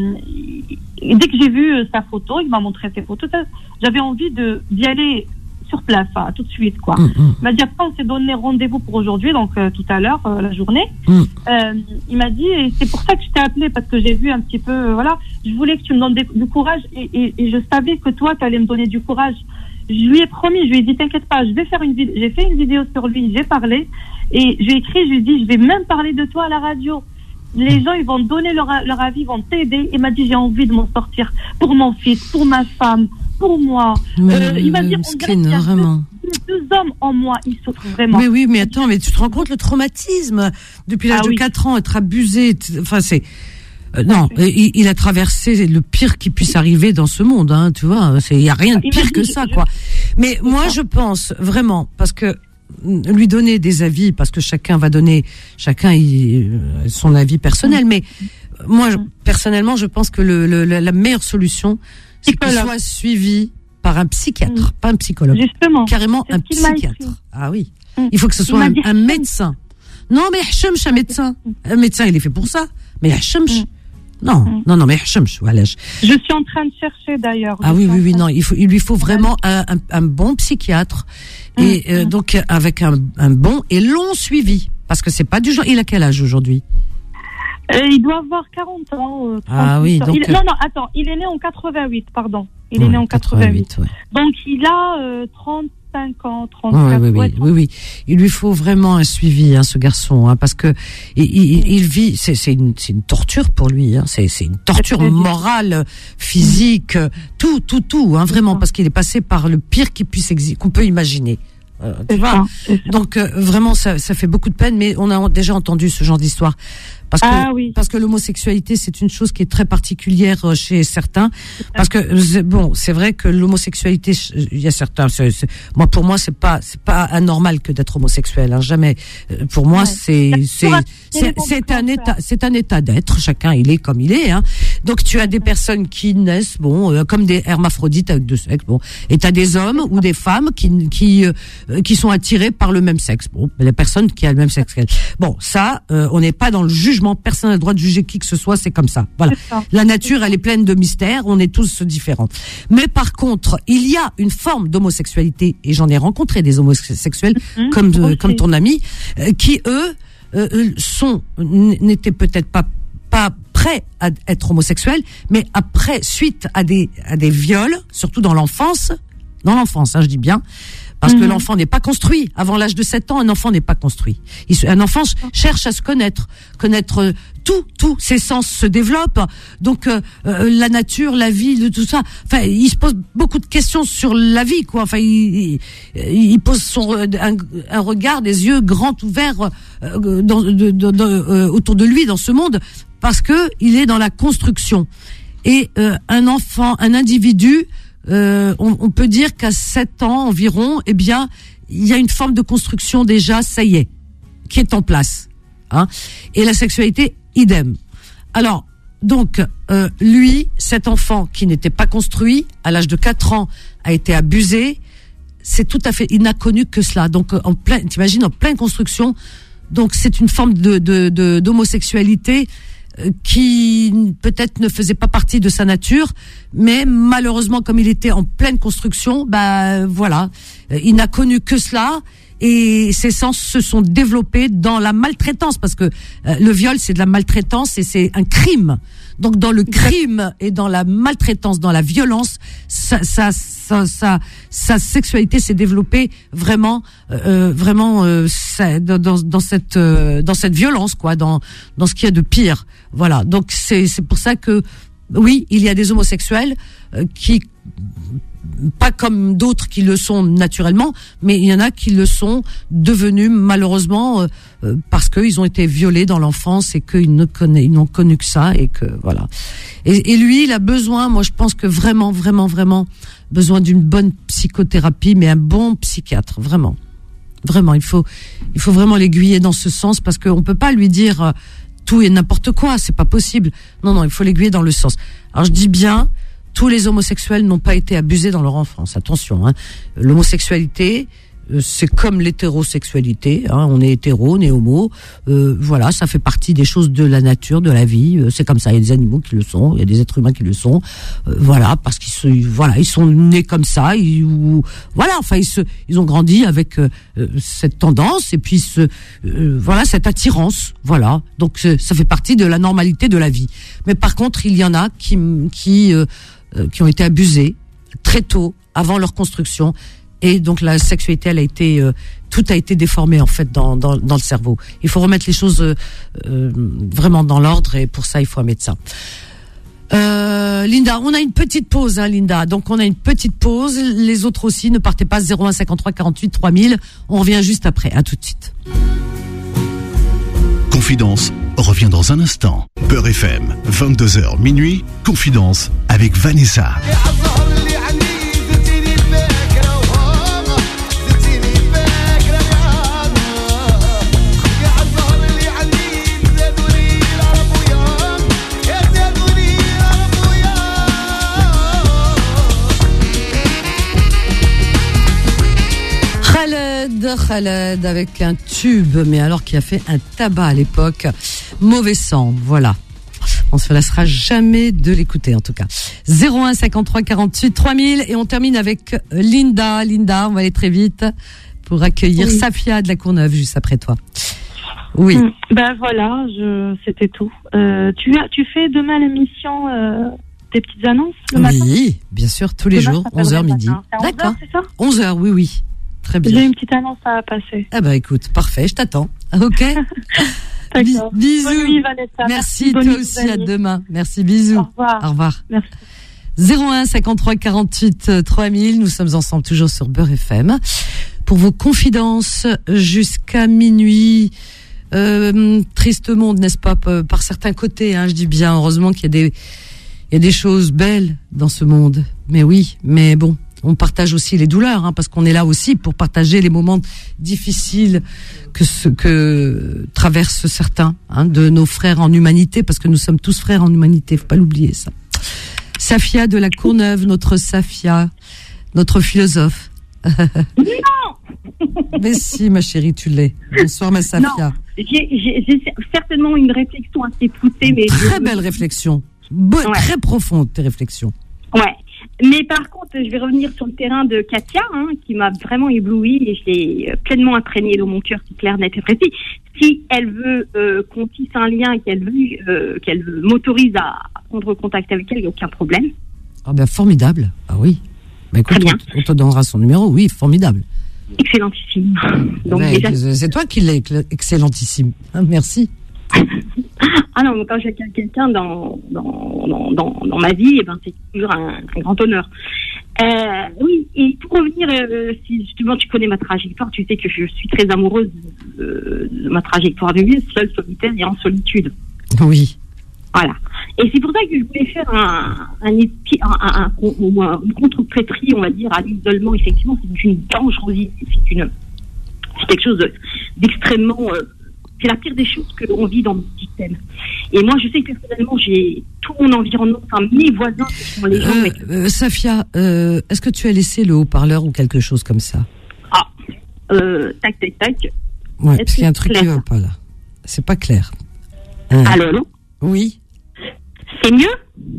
dès que j'ai vu sa photo, il m'a montré ses photos, j'avais envie d'y aller sur place, tout de suite, quoi. Il m'a dit, après, on s'est donné rendez-vous pour aujourd'hui, donc tout à l'heure, la journée. Il m'a dit, et c'est pour ça que je t'ai appelé, parce que j'ai vu un petit peu, je voulais que tu me donnes du courage, et je savais que toi, tu allais me donner du courage. Je lui ai promis, je lui ai dit, t'inquiète pas, j'ai fait une vidéo sur lui, j'ai parlé, et j'ai écrit, je lui ai dit, je vais même parler de toi à la radio. Les gens, ils vont donner leur avis, ils vont t'aider. Il m'a dit, j'ai envie de m'en sortir pour mon fils, pour ma femme, pour moi. Il m'a dit, on dirait qu'il y a vraiment deux hommes en moi, ils souffrent vraiment. Mais oui, mais attends, mais tu te rends compte le traumatisme depuis l'âge de 4 ans, être abusé, enfin c'est... non, il a traversé le pire qui puisse arriver dans ce monde, tu vois. Il y a rien de pire que ça, quoi. Mais moi, je pense vraiment, parce que lui donner des avis, parce que chacun son avis personnel. Mais moi, personnellement, je pense que la meilleure solution, c'est qu'il soit suivi par un psychiatre, pas un psychologue. Justement. Carrément un psychiatre. Ah oui. Il faut que ce soit un médecin. Non, mais Hachemch, un médecin. Un médecin, il est fait pour ça. Mais Hachemch. Non, mais Hachemch, voilà. Je suis en train de chercher d'ailleurs. Ah oui, non, il lui faut vraiment un bon psychiatre. Et donc, avec un bon et long suivi. Parce que c'est pas du genre. Il a quel âge aujourd'hui? Il doit avoir 40 ans. 38 ah oui, donc. Non, attends, il est né en 88, pardon. Il est né en 88. Ouais. Donc, il a 35 ans, 34 Oui. Il lui faut vraiment un suivi, ce garçon, parce que il vit, c'est une torture pour lui, c'est une torture morale, physique, tout, vraiment, parce qu'il est passé par le pire qu'on peut imaginer. Tu vois. Donc vraiment, ça fait beaucoup de peine, mais on a déjà entendu ce genre d'histoire. Parce que l'homosexualité, c'est une chose qui est très particulière chez certains. Parce que c'est vrai que l'homosexualité, il y a certains. Pour moi, c'est pas anormal que d'être homosexuel. Jamais. Pour moi, c'est un état d'être. Chacun, il est comme il est. Donc, tu as des personnes qui naissent, comme des hermaphrodites avec deux sexes. Et t'as des hommes ou des femmes qui sont attirés par le même sexe. Les personnes qui ont le même sexe qu'elles. Ça, on n'est pas dans le jugement. Personne n'a le droit de juger qui que ce soit, c'est comme ça. Voilà. La nature, elle est pleine de mystères, on est tous différents. Mais par contre, il y a une forme d'homosexualité, et j'en ai rencontré des homosexuels, comme ton ami, qui eux n'étaient peut-être pas prêts à être homosexuels, mais suite à des viols, surtout dans l'enfance, je dis bien, parce que l'enfant n'est pas construit. Avant l'âge de 7 ans, un enfant n'est pas construit. Un enfant cherche à se connaître tout, ses sens se développent. Donc la nature, la vie, tout ça. Enfin, il se pose beaucoup de questions sur la vie, quoi. Enfin, il pose un regard, des yeux grands ouverts autour de lui dans ce monde, parce que il est dans la construction. Et un individu. On peut dire qu'à 7 ans environ, il y a une forme de construction déjà, ça y est, qui est en place. Et la sexualité, idem. Alors, donc, cet enfant qui n'était pas construit, à l'âge de 4 ans, a été abusé. C'est tout à fait, il n'a connu que cela. Donc, t'imagines, en pleine construction. Donc, c'est une forme d'homosexualité qui peut-être ne faisait pas partie de sa nature, mais malheureusement, comme il était en pleine construction, il n'a connu que cela, et ses sens se sont développés dans la maltraitance, parce que le viol, c'est de la maltraitance et c'est un crime. Donc dans le crime et dans la maltraitance, dans la violence, sa sexualité s'est développée vraiment dans cette violence, quoi, dans ce qu'il y a de pire. Voilà. Donc c'est pour ça que oui, il y a des homosexuels qui, pas comme d'autres qui le sont naturellement, mais il y en a qui le sont devenus malheureusement parce qu'ils ont été violés dans l'enfance et qu'ils n'ont connu que ça, et que voilà. Et lui, il a besoin, moi je pense que vraiment besoin d'une bonne psychothérapie, mais un bon psychiatre, vraiment, il faut vraiment l'aiguiller dans ce sens, parce qu'on peut pas lui dire tout et n'importe quoi, c'est pas possible. Non, il faut l'aiguiller dans le sens. Alors je dis bien, tous les homosexuels n'ont pas été abusés dans leur enfance. Attention, l'homosexualité, c'est comme l'hétérosexualité. On est hétéro, on est homo. Voilà, ça fait partie des choses de la nature, de la vie. C'est comme ça. Il y a des animaux qui le sont, il y a des êtres humains qui le sont. Voilà, parce ils sont nés comme ça. Ils ont grandi avec cette tendance et puis cette attirance. Voilà, donc ça fait partie de la normalité de la vie. Mais par contre, il y en a qui ont été abusés très tôt, avant leur construction. Et donc la sexualité, tout a été déformé en fait dans le cerveau. Il faut remettre les choses vraiment dans l'ordre, et pour ça il faut un médecin. Linda, on a une petite pause, Linda. Donc on a une petite pause. Les autres aussi, ne partez pas. 01 53 48 3000. On revient juste après. À tout de suite. Confidence revient dans un instant. Peur FM, 22h minuit. Confidence avec Vanessa. Khaled avec un tube, mais alors qui a fait un tabac à l'époque. Mauvais sang, voilà. On se lassera jamais de l'écouter en tout cas. 01 53 48 3000 et on termine avec Linda. Linda, on va aller très vite pour accueillir Safia de la Courneuve juste après toi. Oui. Ben voilà, c'était tout. Tu fais demain l'émission des petites annonces le matin ? Oui, bien sûr, tous les jours, 11h midi. D'accord. 11h, c'est ça ? 11h, oui. Très bien. J'ai une petite annonce à passer. Ah bah écoute, parfait, je t'attends. OK. D'accord. Bisous. Bonne nuit, Vanessa. Merci toi aussi, à demain. Merci, bisous. Au revoir. Merci. 01 53 48 3000, nous sommes ensemble toujours sur Beurre FM. Pour vos confidences jusqu'à minuit, triste monde, n'est-ce pas, par certains côtés, hein, je dis bien, heureusement qu'il y a des choses belles dans ce monde. Mais oui, mais bon, on partage aussi les douleurs, hein, parce qu'on est là aussi pour partager les moments difficiles que traversent certains, hein, de nos frères en humanité, parce que nous sommes tous frères en humanité, faut pas l'oublier ça. Safia de la Courneuve, notre Safia, notre philosophe. Non. Mais si, ma chérie, tu l'es. Bonsoir, ma Safia. Non, j'ai certainement une réflexion assez poussée, mais très belle réflexion, très profonde tes réflexions. Ouais. Mais par contre, je vais revenir sur le terrain de Katia, hein, qui m'a vraiment éblouie et je l'ai pleinement imprégnée dans mon cœur, c'est clair, net et précis. Si elle veut qu'on tisse un lien, qu'elle m'autorise à prendre contact avec elle, il n'y a aucun problème. Ah ben formidable. Ah oui. Bah écoute, on te donnera son numéro, oui, formidable. Excellentissime. Donc déjà... C'est toi qui l'es excellentissime. Ah, merci. Ah non, quand j'ai quelqu'un dans ma vie, c'est toujours un grand honneur. Oui, et pour revenir, si justement tu connais ma trajectoire, tu sais que je suis très amoureuse de ma trajectoire de vie, seule, solitaire et en solitude. Oui. Voilà. Et c'est pour ça que je voulais faire une contre-prêtrie, on va dire, à l'isolement. Effectivement, c'est une dangerosité, c'est quelque chose d'extrêmement... c'est la pire des choses que l'on vit dans notre système. Et moi, je sais que personnellement, j'ai tout mon environnement, enfin mes voisins, ce sont les gens... Safia, est-ce que tu as laissé le haut-parleur ou quelque chose comme ça ? Tac. Ouais, parce qu'il y a un truc qui ne va pas là. C'est pas clair. Allô ? Oui. C'est mieux ?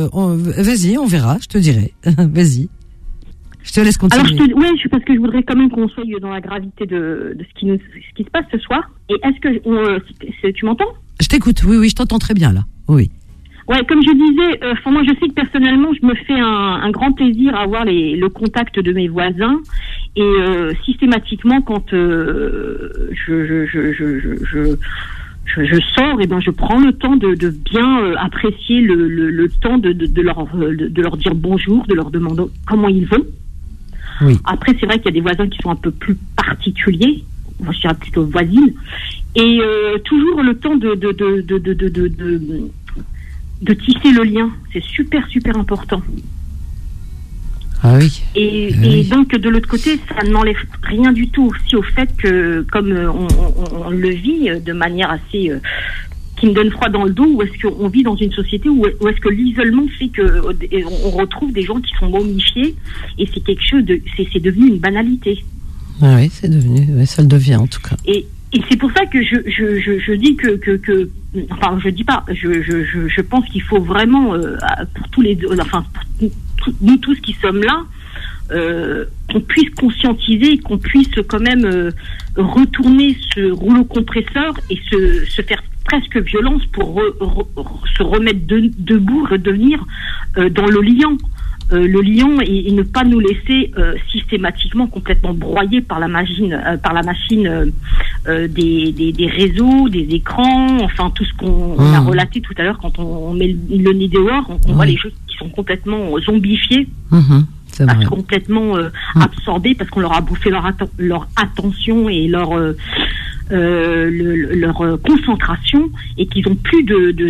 Vas-y, on verra, je te dirai. Vas-y. Je te laisse continuer. Alors, parce que je voudrais quand même qu'on soit dans la gravité de ce qui se passe ce soir. Et est-ce que tu m'entends ? Je t'écoute, oui, je t'entends très bien là. Oui. Ouais, comme je disais, moi je sais que personnellement, je me fais un grand plaisir à avoir le contact de mes voisins. Et systématiquement, quand je sors, et je prends le temps de bien apprécier le temps de leur dire bonjour, de leur demander comment ils vont. Oui. Après, c'est vrai qu'il y a des voisins qui sont un peu plus particuliers, moi je dirais plutôt voisines, et toujours le temps de tisser le lien, c'est super important. Ah oui. Et donc de l'autre côté, ça ne m'enlève rien du tout aussi au fait que, comme on le vit de manière assez qui me donne froid dans le dos, ou est-ce qu'on vit dans une société où est-ce que l'isolement fait que on retrouve des gens qui sont momifiés, et c'est quelque chose c'est devenu une banalité. Ah oui, c'est devenu, ça le devient en tout cas. Et c'est pour ça que je dis que enfin je dis pas, je pense qu'il faut vraiment pour tous les enfin pour nous tous qui sommes là, qu'on puisse conscientiser, qu'on puisse quand même retourner ce rouleau compresseur et se faire presque violence pour se remettre debout, redevenir dans le lion. Et ne pas nous laisser systématiquement complètement broyer par la machine des réseaux, des écrans, enfin tout ce qu'on a relaté tout à l'heure quand on met le nez dehors, on voit les choses qui sont complètement zombifiés, complètement absorbés parce qu'on leur a bouffé leur attention et leur concentration, et qu'ils ont plus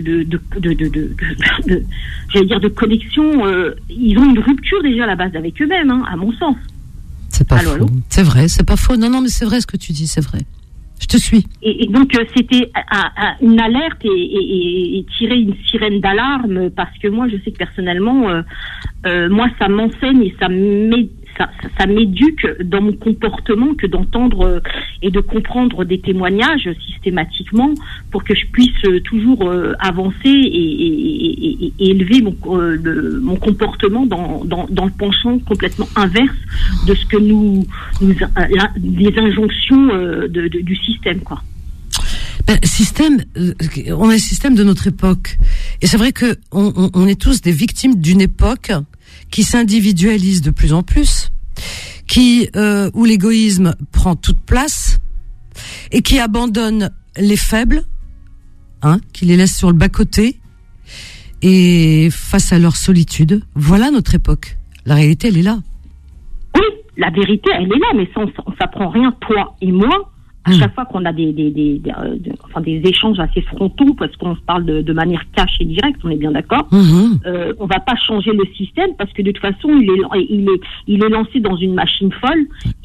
j'allais dire de connexion. Ils ont une rupture déjà à la base avec eux-mêmes, hein, à mon sens. C'est pas faux. C'est vrai, c'est pas faux. Non, mais c'est vrai ce que tu dis, c'est vrai. Je te suis. Et donc c'était une alerte et tirer une sirène d'alarme, parce que moi je sais que personnellement, moi ça m'enseigne et ça m'éduque dans mon comportement que d'entendre et de comprendre des témoignages systématiquement pour que je puisse toujours avancer et élever mon comportement dans le penchant complètement inverse de ce que les injonctions du système, quoi. Système, on est le système de notre époque. Et c'est vrai que on est tous des victimes d'une époque qui s'individualise de plus en plus, où l'égoïsme prend toute place et qui abandonne les faibles, qui les laisse sur le bas-côté et face à leur solitude. Voilà notre époque. La réalité, elle est là. Oui, la vérité, elle est là, mais ça, on s'apprend rien, toi et moi. À chaque fois qu'on a des échanges assez frontaux, parce qu'on se parle de manière cash et directe, on est bien d'accord. On va pas changer le système parce que de toute façon, il est lancé dans une machine folle et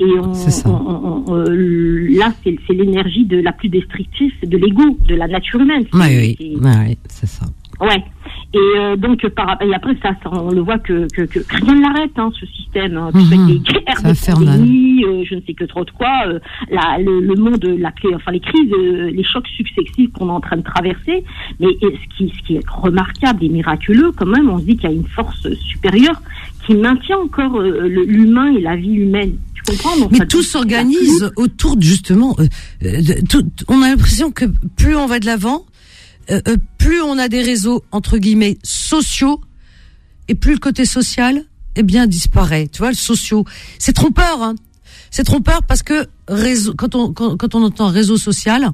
là, c'est l'énergie de la plus destructrice de l'ego, de la nature humaine. Oui, c'est ça. Ouais. Et donc et après ça on le voit que rien ne l'arrête, ce système. Des guerres, des pandémies, je ne sais que trop de quoi. Le monde, les crises, les chocs successifs qu'on est en train de traverser. Mais ce qui est remarquable et miraculeux, quand même, on se dit qu'il y a une force supérieure qui maintient encore l'humain et la vie humaine. Tu comprends? Donc, mais tout s'organise autour justement. On a l'impression que plus on va de l'avant, plus on a des réseaux entre guillemets sociaux et plus le côté social disparaît. Tu vois, le socio, c'est trompeur, c'est trompeur parce que réseau, quand on entend réseau social,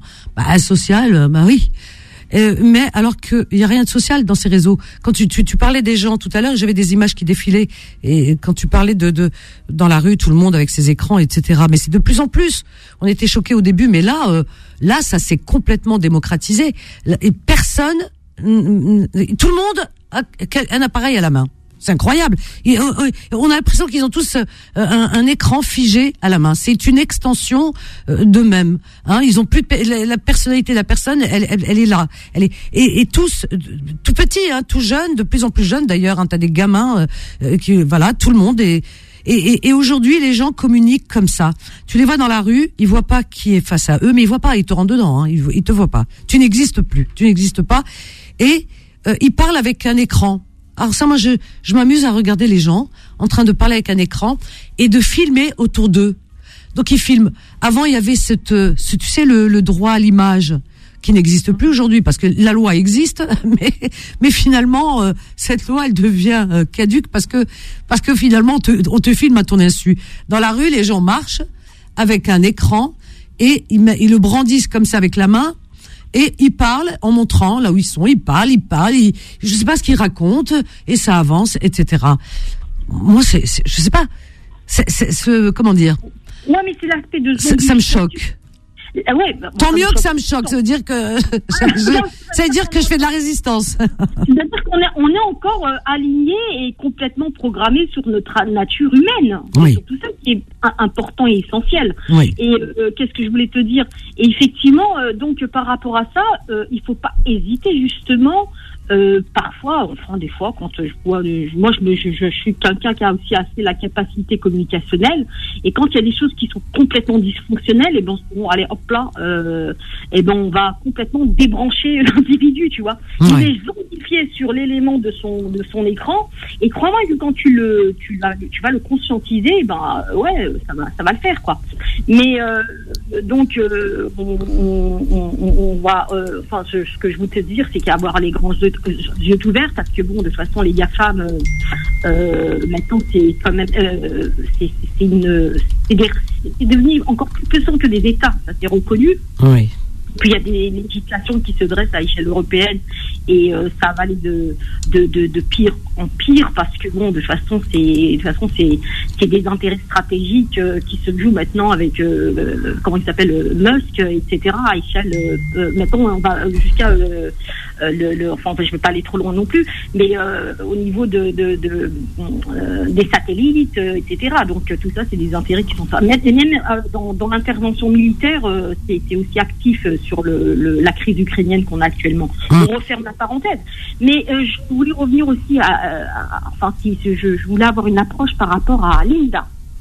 oui. Mais alors que il y a rien de social dans ces réseaux. Quand tu parlais des gens tout à l'heure, j'avais des images qui défilaient et quand tu parlais de dans la rue, tout le monde avec ses écrans, etc. Mais c'est de plus en plus. On était choqués au début, mais là, ça s'est complètement démocratisé et personne, tout le monde a un appareil à la main. C'est incroyable. On a l'impression qu'ils ont tous un écran figé à la main. C'est une extension d'eux-mêmes. Ils ont plus la personnalité de la personne. Elle est là. Elle est et tous tout petits, tout jeunes, de plus en plus jeunes d'ailleurs. T'as des gamins tout le monde est. Et aujourd'hui, les gens communiquent comme ça. Tu les vois dans la rue, ils voient pas qui est face à eux, mais ils voient pas. Ils te rentrent dedans. Ils te voient pas. Tu n'existes plus. Tu n'existes pas. Et ils parlent avec un écran. Alors ça, moi, je m'amuse à regarder les gens en train de parler avec un écran et de filmer autour d'eux. Donc ils filment. Avant, il y avait tu sais, le droit à l'image qui n'existe plus aujourd'hui parce que la loi existe, mais finalement, cette loi, elle devient caduque parce que finalement, on te filme à ton insu. Dans la rue, les gens marchent avec un écran et ils le brandissent comme ça avec la main. Et ils parlent en montrant là où ils sont. Ils parlent. Je sais pas ce qu'ils racontent et ça avance, etc. Moi, je sais pas. Comment dire? Non, mais c'est l'aspect de. Ça me choque. Ouais, tant mieux que ça me choque. Ça veut dire que ça veut dire que je fais de la résistance. C'est-à-dire qu'on est encore aligné et complètement programmé sur notre nature humaine. Oui. C'est tout ça qui est important et essentiel. Oui. Et qu'est-ce que je voulais te dire? Et effectivement, donc par rapport à ça, il faut pas hésiter justement. Parfois, enfin des fois, quand je vois, moi je suis quelqu'un qui a aussi assez la capacité communicationnelle, et quand il y a des choses qui sont complètement dysfonctionnelles, et allez hop là, on va complètement débrancher l'individu, tu vois. Il est zombifié sur l'élément de son écran, et crois-moi que quand tu vas le conscientiser, ça va le faire, quoi. Mais donc on va, ce que je voulais te dire, c'est qu'avoir les grands yeux ouverts, parce que bon, de toute façon, les GAFAM, maintenant, c'est quand même, c'est devenu encore plus puissant que des États, ça c'est reconnu. Oui. Puis il y a des législations qui se dressent à l'échelle européenne et ça va aller de pire en pire parce que bon, de toute façon c'est des intérêts stratégiques qui se jouent maintenant avec comment il s'appelle, Musk, etc. à échelle maintenant on va jusqu'à je vais pas aller trop loin non plus, mais au niveau des satellites, etc. Donc tout ça c'est des intérêts qui sont pas. Même dans l'intervention militaire, c'est aussi actif sur la crise ukrainienne qu'on a actuellement. On referme la parenthèse. Mais je voulais revenir aussi je voulais avoir une approche par rapport à Linda.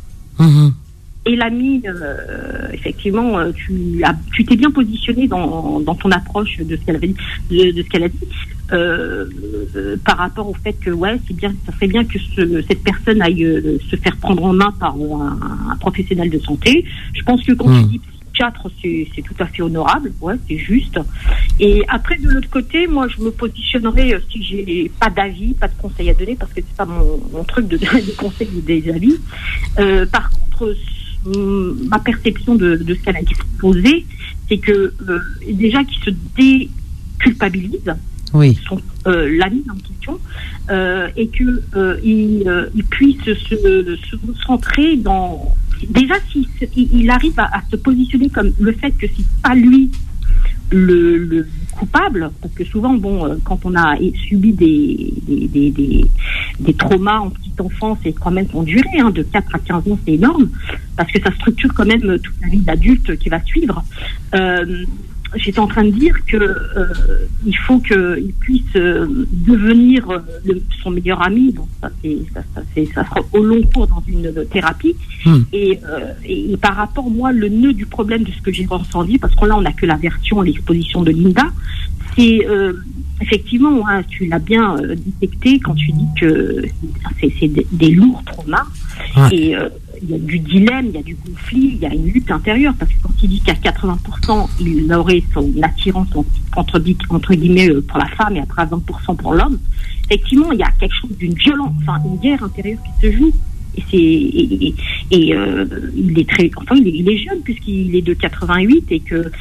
Et l'amie, effectivement, tu t'es bien positionné dans ton approche de ce qu'elle avait dit, de ce qu'elle a dit, par rapport au fait que ça serait bien que cette personne aille se faire prendre en main par un professionnel de santé. Je pense que quand tu dis psychiatre, c'est tout à fait honorable, c'est juste. Et après, de l'autre côté, moi, je me positionnerai, si j'ai pas d'avis, pas de conseils à donner, parce que c'est pas mon truc de donner des conseils ou des avis. Par contre, ma perception de ce qu'elle a exposé, c'est que déjà qu'il se déculpabilise, l'ami en question, et que il puisse se concentrer dans. Déjà, il arrive à se positionner comme le fait que c'est pas lui le coupable, parce que souvent, quand on a subi des traumas en petite enfance et quand même ont duré, de 4 à 15 ans, c'est énorme, parce que ça structure quand même toute la vie d'adulte qui va suivre. J'étais en train de dire que il faut qu'il puisse devenir son meilleur ami. Donc ça sera au long cours dans une thérapie. Et par rapport, moi, le nœud du problème de ce que j'ai ressenti, parce que là on n'a que la version, l'exposition de Linda, c'est effectivement, tu l'as bien détecté quand tu dis que c'est des lourds traumas. Et il y a du dilemme, il y a du conflit, il y a une lutte intérieure, parce que quand il dit qu'à 80% il aurait son attirance entre guillemets pour la femme et après 20% pour l'homme, effectivement il y a quelque chose d'une violence, une guerre intérieure qui se joue. Et il est il est jeune puisqu'il est de 88 et que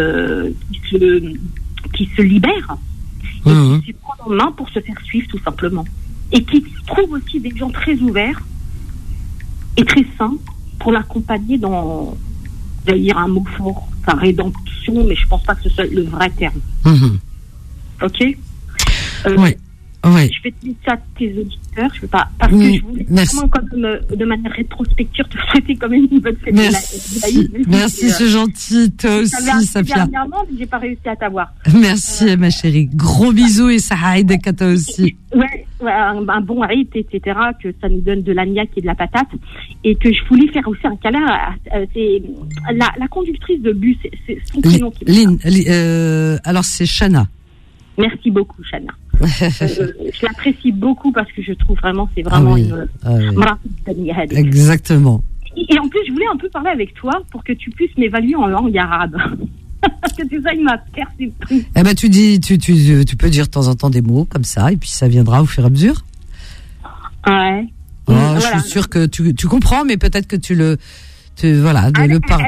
qui se libère et qui se prend en main pour se faire suivre tout simplement, et qui trouve aussi des gens très ouverts et très sain pour l'accompagner dans, j'allais dire un mot fort, sa rédemption, mais je pense pas que ce soit le vrai terme. Ok. Je vais te dire ça à tes auditeurs, je veux pas, parce que je voulais vraiment de manière rétrospective te souhaiter quand même une bonne fête. Merci, c'est gentil, toi aussi, Safia. Dernièrement, j'ai pas réussi à t'avoir. Merci, ma chérie. Gros bisous et Sahaïd à toi aussi. Un bon Aïd, etc., que ça nous donne de l'agnac et de la patate, et que je voulais faire aussi un câlin c'est la conductrice de bus, c'est son prénom. Alors c'est Chana. Merci beaucoup, Chana. Je l'apprécie beaucoup parce que je trouve vraiment, c'est vraiment une. Exactement. Et en plus, je voulais un peu parler avec toi pour que tu puisses m'évaluer en langue arabe. Parce que tout ça, il m'a perçu. Eh ben, tu peux dire de temps en temps des mots comme ça, et puis ça viendra au fur et à mesure. Ouais. Voilà. Je suis sûre que tu comprends, mais peut-être que tu le parles.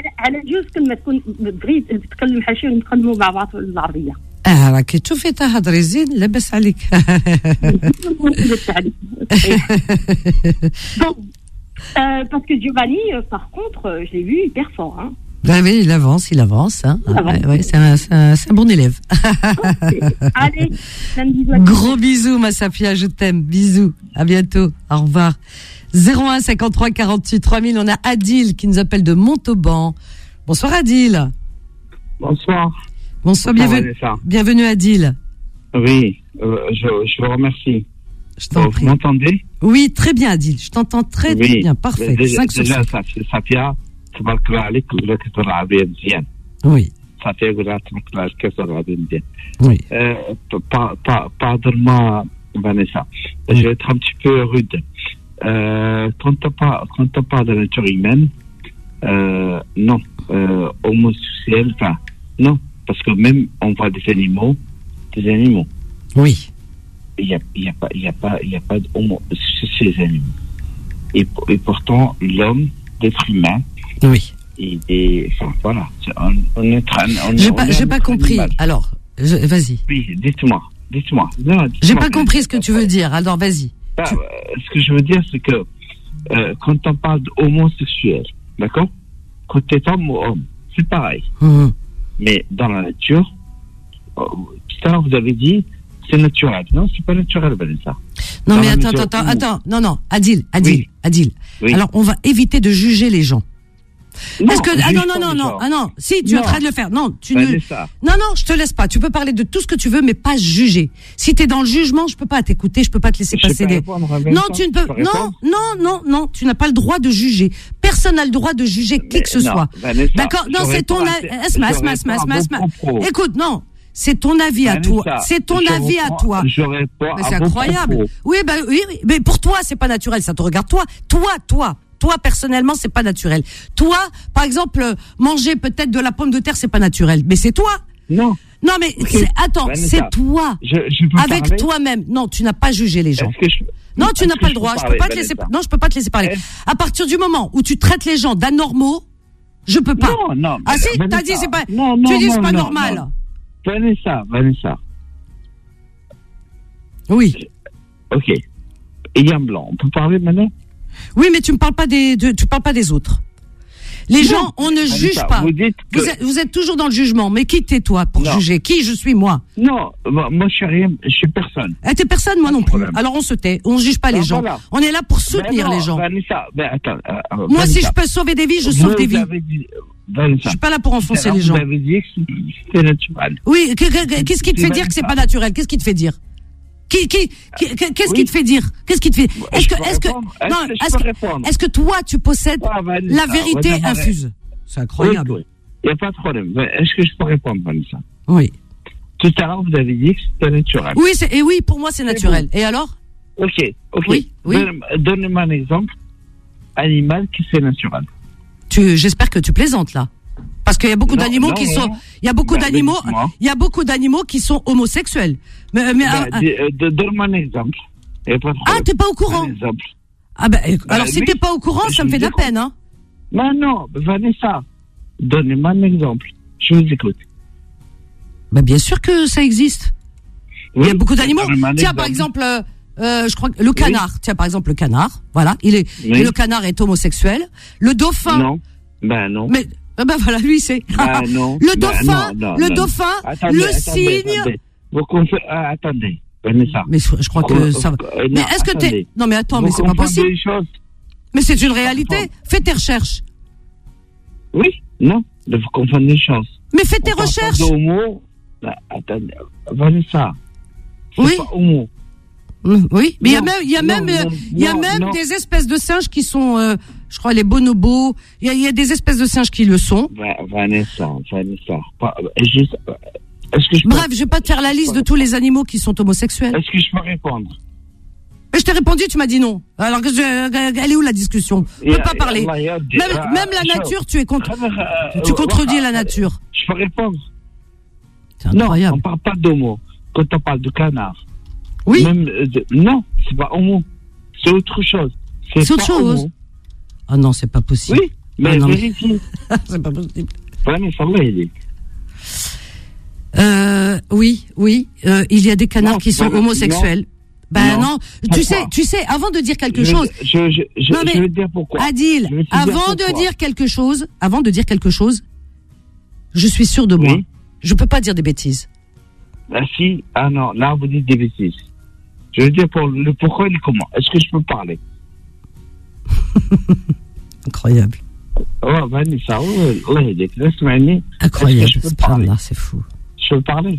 راكي تشوفي تهضري زين لاباس عليك. Parce que Giovanni, par contre, je l'ai vu hyper fort. Oui, il avance. C'est un bon élève. Allez, gros bisous, ma Safia, je t'aime. Bisous, à bientôt, au revoir. 01 53 48 3000, on a Adil qui nous appelle de Montauban. Bonsoir Adil. Bonsoir, bienvenue Adil. Oui, je vous remercie. Je t'en prie. Vous m'entendez? Oui, très bien Adil, je t'entends très bien, parfait. Déjà Safia, تبارك عليك ولا كثر العربية مزيان. Oui. Safia ولا تبارك كثر العربية مزيان. Oui. Pardonne-moi Vanessa, je vais être un petit peu rude. Quand on parle de la nature humaine, non, homosexuel, non, parce que même on voit des animaux. Oui. Il y a pas d'homo chez les animaux. Et pourtant l'homme, l'être humain. Oui. Voilà. On est j'ai pas compris. Alors, vas-y. Oui, dites-moi. Non, j'ai pas compris ce que tu veux dire. Alors, vas-y. Ce que je veux dire, c'est que quand on parle d'homosexuel, d'accord, quand tu es homme ou homme, c'est pareil. Mais dans la nature, tout à l'heure vous avez dit, c'est naturel. Non, c'est pas naturel, Vanessa. Non, mais attends. Non, Adil. Oui. Alors, on va éviter de juger les gens. Est-ce que non, si tu es en train de le faire, non, non, je te laisse pas. Tu peux parler de tout ce que tu veux, mais pas juger. Si t'es dans le jugement, je peux pas t'écouter, je peux pas te laisser passer des. Non, tu ne peux. Non, tu n'as pas le droit de juger. Personne n'a le droit de juger qui que ce soit. D'accord? Non, c'est ton. Écoute, non. C'est ton avis à toi. C'est ton avis à toi. Mais c'est incroyable. Oui, mais pour toi, c'est pas naturel. Ça te regarde toi. Toi, personnellement, c'est pas naturel. Toi, par exemple, manger peut-être de la pomme de terre, c'est pas naturel. Mais c'est toi. Non. Non, mais attends, c'est toi. Avec toi-même. Non, tu n'as pas jugé les gens. Non, tu n'as pas le droit. Je peux pas te laisser. Non, je peux pas te laisser parler. À partir du moment où tu traites les gens d'anormaux, je peux pas. Non. Ah si, t'as dit c'est pas. Tu dis c'est pas normal. Vanessa. Oui. Ok. Et Yann Blanc, on peut parler maintenant? Oui, mais tu parles pas des autres. Les gens, on ne juge pas. Vous êtes toujours dans le jugement. Mais qui t'es toi pour juger? Qui je suis moi? Non, moi je suis rien, je suis personne. T'es personne, moi non plus. Alors on se tait, on juge pas les gens. Voilà. On est là pour soutenir les gens. Vanessa, attends, moi, si je peux sauver des vies, je sauve des vies. Je suis pas là pour enfoncer les gens. Vous avez dit que c'est naturel. Oui, qu'est-ce qui te fait dire que c'est pas naturel? Qu'est-ce qui te fait dire? Qu'est-ce qui te fait dire? Qu'est-ce qui te fait? Est-ce que toi tu possèdes la vérité infuse? C'est incroyable. Il n'y a pas de problème. Est-ce que je peux répondre, Vanessa? Oui. Tout à l'heure, vous avez dit que c'était naturel. Oui, pour moi c'est naturel. Bon. Et alors? Ok. Oui. Donnez-moi un exemple animal qui c'est naturel. J'espère que tu plaisantes là. Parce qu'il y a beaucoup d'animaux qui sont, il y a beaucoup d'animaux qui sont homosexuels. Donne-moi un exemple. T'es pas au courant? Alors si t'es pas au courant, ça me fait de la peine, hein. Non, Vanessa, donnez-moi un exemple. Je vous écoute. Bien sûr que ça existe. Il y a beaucoup d'animaux. Tiens, par exemple, je crois que le canard. Oui. Tiens, par exemple, le canard. Voilà, le canard est homosexuel. Le dauphin. Non. Mais voilà, lui c'est. Le dauphin, attendez, le cygne. Attendez, Vanessa. Mais je crois que ça va. Mais est-ce que t'es. Non, mais attends, mais c'est pas possible. Mais c'est une réalité. Fais tes recherches. Oui, non, vous confondez les choses. Mais fais tes recherches. Attendez, Vanessa. Oui. Pas homo. Oui, mais il y a même des espèces de singes qui sont, je crois, les bonobos. Il y a des espèces de singes qui le sont. Vanessa. Bref, je vais pas te faire la liste de tous les animaux qui sont homosexuels. Est-ce que je peux répondre? Mais je t'ai répondu, tu m'as dit non. Alors elle est où la discussion? On peut pas parler. Même la nature, tu contredis la nature. Je peux répondre? C'est incroyable. Non, on parle pas d'homo. Quand on parle de canard. Oui. Non, c'est pas homo. C'est autre chose. C'est autre chose. Ah non, c'est pas possible. Oui, mais vérifie. C'est pas possible. Ouais, mais ça va aider. Oui. Il y a des canards qui sont homosexuels. Non. Tu sais, avant de dire quelque chose. Je vais te dire pourquoi. Adil, avant de dire quelque chose, je suis sûr de moi. Je peux pas dire des bêtises. Non, là vous dites des bêtises. Je veux dire pour le pourquoi et le comment. Est-ce que je peux parler? Incroyable. Vanessa, Allah yadek, laisse-moi. Incroyable, c'est fou. Je peux parler?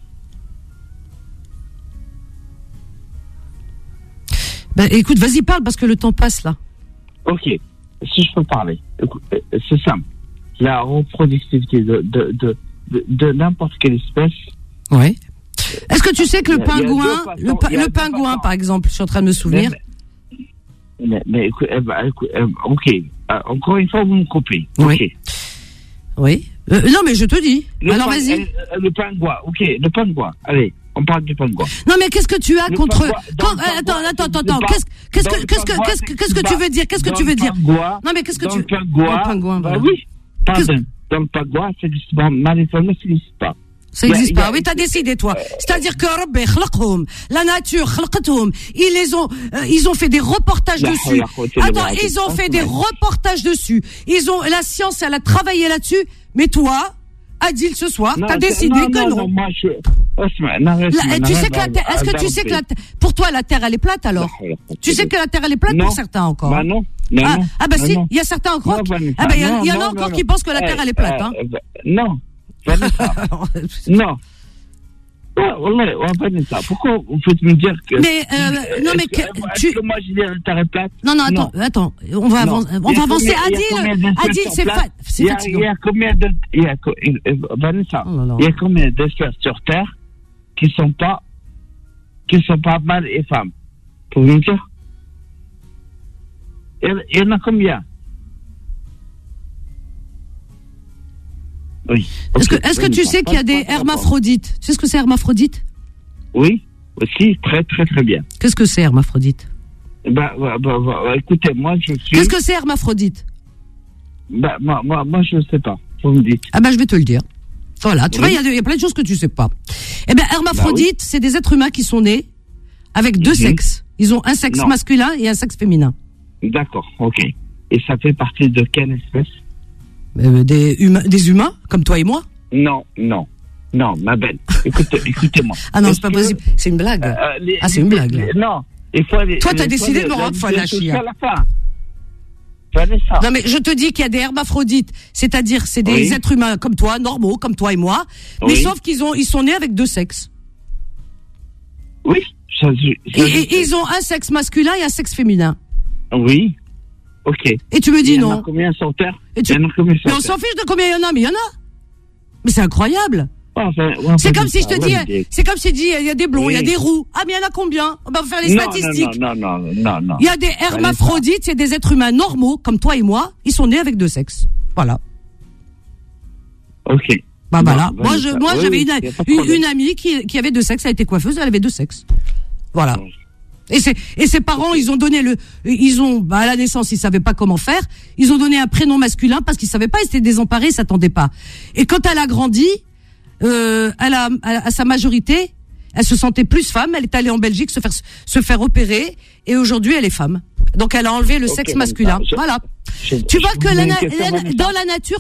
Écoute, vas-y, parle parce que le temps passe là. Ok, si je peux parler. Écoute, c'est simple. La reproductivité de n'importe quelle espèce. Oui. Est-ce que tu sais que le pingouin, par exemple, je suis en train de me souvenir. Mais écoute, ok. Encore une fois, vous me coupez. Oui. Non, mais je te dis. Alors vas-y. Le pingouin, ok. Le pingouin. Allez, on parle du pingouin. Non, mais qu'est-ce que tu as contre... Attends. Qu'est-ce que tu veux dire? Qu'est-ce que tu veux dire? Non, mais qu'est-ce que tu... Dans le pingouin, voilà. Oui. Pardon. Dans le pingouin, ça n'existe pas. Mal informé, ça n'existe pas. Ça n'existe pas. Oui, t'as décidé, toi. C'est-à-dire que Rabbi khalaqhum, la nature khalaqathum, ils ont fait des reportages dessus. Attends, ils ont fait des reportages dessus. La science, elle a travaillé là-dessus. Mais toi, Adil, ce soir, t'as décidé que non. Moi, tu sais que est-ce que tu sais que pour toi, la Terre, elle est plate, alors? Tu sais que la Terre, elle est plate pour certains encore? Non. Si, il y a certains encore. Il y en a encore qui pensent que la Terre elle est plate. Non, Vanessa. Non. Vanessa, pourquoi vous faites me dire que. Mais que moi je dis la Terre est plate? Non, attends. On va avancer. Adil, c'est fatigant. Il y a combien de. Vanessa, il y a combien d'espèces sur Terre qui sont pas mâles et femmes? Pour me dire? Il y en a combien? Oui. Est-ce que tu sais qu'il y a des hermaphrodites? Tu sais ce que c'est hermaphrodite? Oui, aussi, très très très bien. Qu'est-ce que c'est hermaphrodite? Écoutez, moi je suis... Qu'est-ce que c'est hermaphrodite? Moi je ne sais pas, vous me dites. Je vais te le dire. Voilà, tu vois, il y a plein de choses que tu sais pas. Hermaphrodite, c'est des êtres humains qui sont nés avec deux sexes. Ils ont un sexe masculin et un sexe féminin. D'accord, ok. Et ça fait partie de quelle espèce? Des humains, comme toi et moi? Non, ma belle. Écoutez-moi. Ah non, c'est pas possible. C'est une blague. C'est une blague. Non. Toi, t'as décidé de me rendre folle, la chia. Vanessa. Non, mais je te dis qu'il y a des hermaphrodites. C'est-à-dire, c'est des êtres humains comme toi, normaux, comme toi et moi. Mais sauf ils sont nés avec deux sexes. Oui. Et ils ont un sexe masculin et un sexe féminin. Oui. Ok. Et tu me dis non. Il y en a combien sur Terre? Mais on s'en fiche de combien il y en a, mais il y en a. Mais c'est incroyable. C'est comme si je te dis, il y a des blonds, il y a des roux. Ah, mais il y en a combien? On va faire les statistiques. Non. Il y a des hermaphrodites, c'est des êtres humains normaux, comme toi et moi. Ils sont nés avec deux sexes. Voilà. Ok. Voilà. Moi, j'avais une amie qui avait deux sexes, elle était coiffeuse, elle avait deux sexes. Voilà. Et ses parents, à la naissance, ils savaient pas comment faire. Ils ont donné un prénom masculin parce qu'ils savaient pas, ils étaient désemparés, ils s'attendaient pas. Et quand elle a grandi, à sa majorité, elle se sentait plus femme. Elle est allée en Belgique se faire opérer, et aujourd'hui, elle est femme. Donc, elle a enlevé le sexe masculin. Voilà. Tu vois que dans la nature,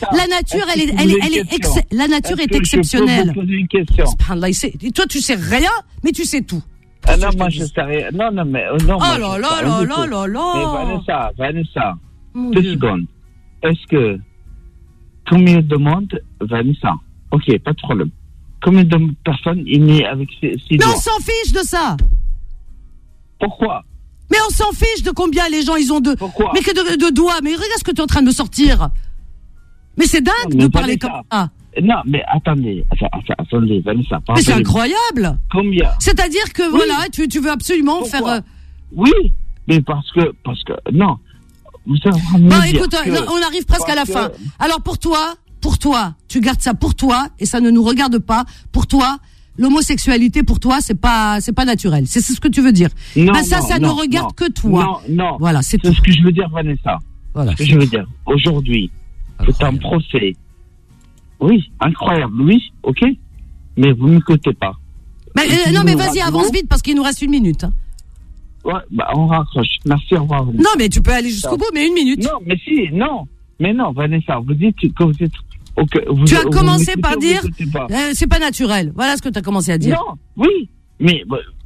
la nature est exceptionnelle. Je peux vous poser une question. Toi, tu sais rien, mais tu sais tout. Non, moi je sais rien. Non. Oh là là. Mais Vanessa, 2 secondes. Est-ce que combien de monde, Vanessa? Ok, pas de problème. Combien de personnes il nait avec ses doigts? Mais on s'en fiche de ça. Pourquoi? Mais on s'en fiche de combien les gens ils ont de. Pourquoi? Mais que de doigts. Mais regarde ce que tu es en train de me sortir. Mais c'est dingue de parler comme ça. Non, mais attendez, Vanessa. Mais c'est incroyable. Combien? C'est-à-dire que voilà, tu veux absolument faire. Oui, mais parce que non. Écoute, on arrive presque à la fin. Alors pour toi, tu gardes ça pour toi et ça ne nous regarde pas. Pour toi, l'homosexualité pour toi c'est pas naturel. C'est ce que tu veux dire. Non, ça ne regarde que toi. Non. Voilà, c'est ce que je veux dire, Vanessa. Voilà. Ce que je veux dire. Aujourd'hui, c'est un procès. Oui, incroyable, oui, ok. Mais vous m'écoutez pas. Non, mais vas-y, avance vite parce qu'il nous reste 1 minute. Ouais, on raccroche. Merci, au revoir. Non, mais tu peux aller jusqu'au bout, mais 1 minute. Non, mais si, non. Mais non, Vanessa, vous dites que vous êtes... tu as commencé par dire, c'est pas naturel. Voilà ce que tu as commencé à dire. Non, oui, mais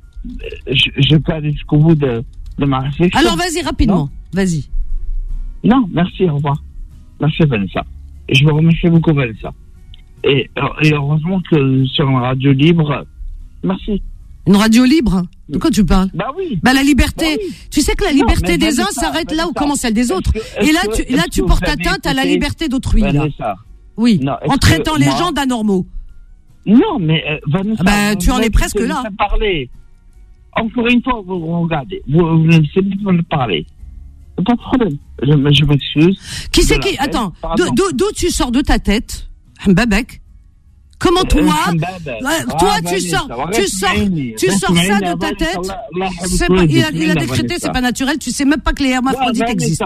je peux aller jusqu'au bout de ma réflexion. Alors vas-y, rapidement, vas-y. Non, merci, au revoir. Merci, Vanessa. Et je vous remercie beaucoup, Vanessa. Et heureusement que sur une radio libre, merci. Une radio libre? De quoi tu parles? Oui. La liberté. Oui. Tu sais que la liberté des uns s'arrête là où commence celle des autres. Et là, tu portes atteinte à la liberté d'autrui. Vanessa. Oui. Non, en traitant les gens d'anormaux. Non, mais Vanessa. Tu en es presque là. Parler. Encore une fois, vous regardez. Vous ne laissez pas me parler. Pas de problème. Je m'excuse. Qui c'est qui? Attends. D'où tu sors de ta tête? Mbabek. Comment toi, tu sors ça de ta tête. Il a décrété, c'est pas naturel. Tu sais même pas que les hermaphrodites existent.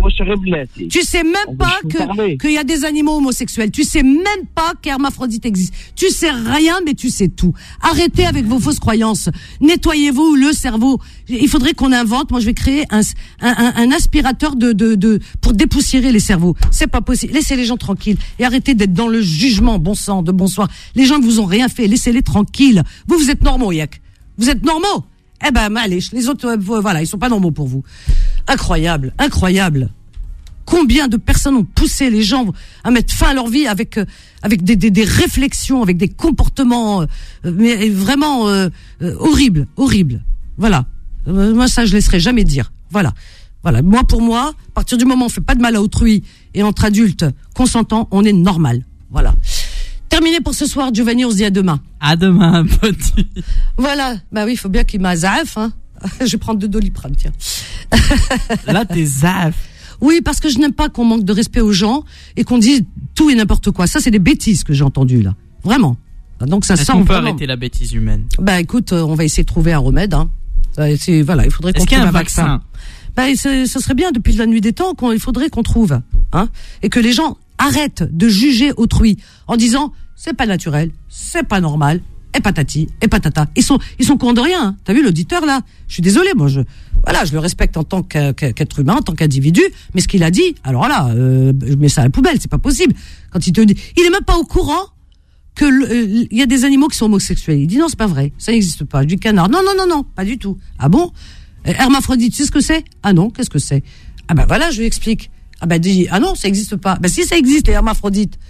Tu sais même pas qu'il y a des animaux homosexuels. Tu sais même pas qu'hermaphrodites existent. Tu sais rien, mais tu sais tout. Arrêtez avec vos fausses croyances. Nettoyez-vous le cerveau. Il faudrait qu'on invente. Moi, je vais créer un aspirateur pour dépoussiérer les cerveaux. C'est pas possible. Laissez les gens tranquilles et arrêtez d'être dans le jugement. Bon sang, de bonsoir. Les gens ne vous ont rien fait, laissez-les tranquilles. Vous êtes normaux, Yak. Vous êtes normaux. Allez, les autres, voilà, ils sont pas normaux pour vous. Incroyable, incroyable. Combien de personnes ont poussé les gens à mettre fin à leur vie avec des réflexions, avec des comportements mais vraiment horribles. Voilà. Moi, ça, je laisserai jamais dire. Voilà. Moi, pour moi, à partir du moment où on fait pas de mal à autrui et entre adultes consentants, on est normal. Voilà. Terminé pour ce soir, Giovanni, on se dit à demain. À demain, petit. Voilà. Bah oui, il faut bien qu'il m'azaf, hein. Je vais prendre 2 Doliprane, tiens. Là, t'es zaf. Oui, parce que je n'aime pas qu'on manque de respect aux gens et qu'on dise tout et n'importe quoi. Ça, c'est des bêtises que j'ai entendues, là. Vraiment. Donc, ça sent. On peut arrêter la bêtise humaine. Bah, écoute, on va essayer de trouver un remède, hein. Voilà, il faudrait qu'on trouve un vaccin. Bah, ce serait bien, depuis la nuit des temps, il faudrait qu'on trouve, hein. Et que les gens arrêtent de juger autrui en disant, c'est pas naturel, c'est pas normal, et patati, et patata. Ils sont cons de rien, hein. T'as vu l'auditeur, là? Je suis désolé, moi, je le respecte en tant qu'être humain, en tant qu'individu, mais ce qu'il a dit, alors là, je mets ça à la poubelle, c'est pas possible. Quand il te dit, il est même pas au courant que il y a des animaux qui sont homosexuels. Il dit non, c'est pas vrai, ça n'existe pas. Du canard, non, pas du tout. Ah bon? Hermaphrodite, tu sais ce que c'est? Ah non, qu'est-ce que c'est? Ah ben voilà, je lui explique. Ah ben dis, ah non, ça n'existe pas. Ben si, ça existe, les hermaphrodites.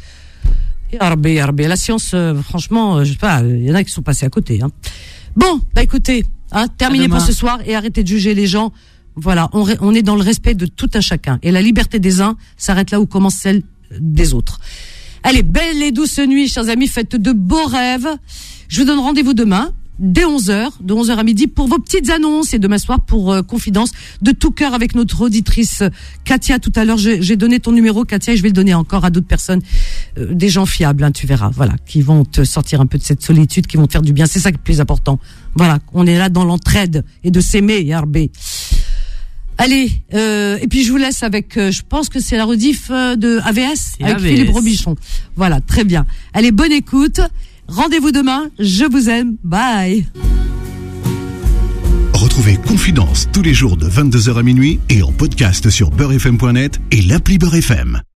La science, franchement, je sais pas, il y en a qui sont passés à côté, hein. Bon, bah écoutez, hein, terminé pour ce soir et arrêtez de juger les gens. Voilà, on est dans le respect de tout un chacun. Et la liberté des uns s'arrête là où commence celle des autres. Allez, belle et douce nuit, chers amis, faites de beaux rêves. Je vous donne rendez-vous demain, dès 11h, de 11h à midi, pour vos petites annonces, et demain soir pour Confidence de tout cœur avec notre auditrice Katia. Tout à l'heure, j'ai donné ton numéro, Katia, et je vais le donner encore à d'autres personnes, des gens fiables, hein, tu verras, voilà, qui vont te sortir un peu de cette solitude, qui vont te faire du bien. C'est ça qui est le plus important. Voilà, on est là dans l'entraide et de s'aimer, Yarbé. Allez, et puis je vous laisse avec, je pense que c'est la rediff de AVS, avec Philippe Robichon. Voilà, très bien. Allez, bonne écoute. Rendez-vous demain. Je vous aime. Bye. Retrouvez Confidence tous les jours de 22h à minuit et en podcast sur beurrefm.net et l'appli Beurre FM.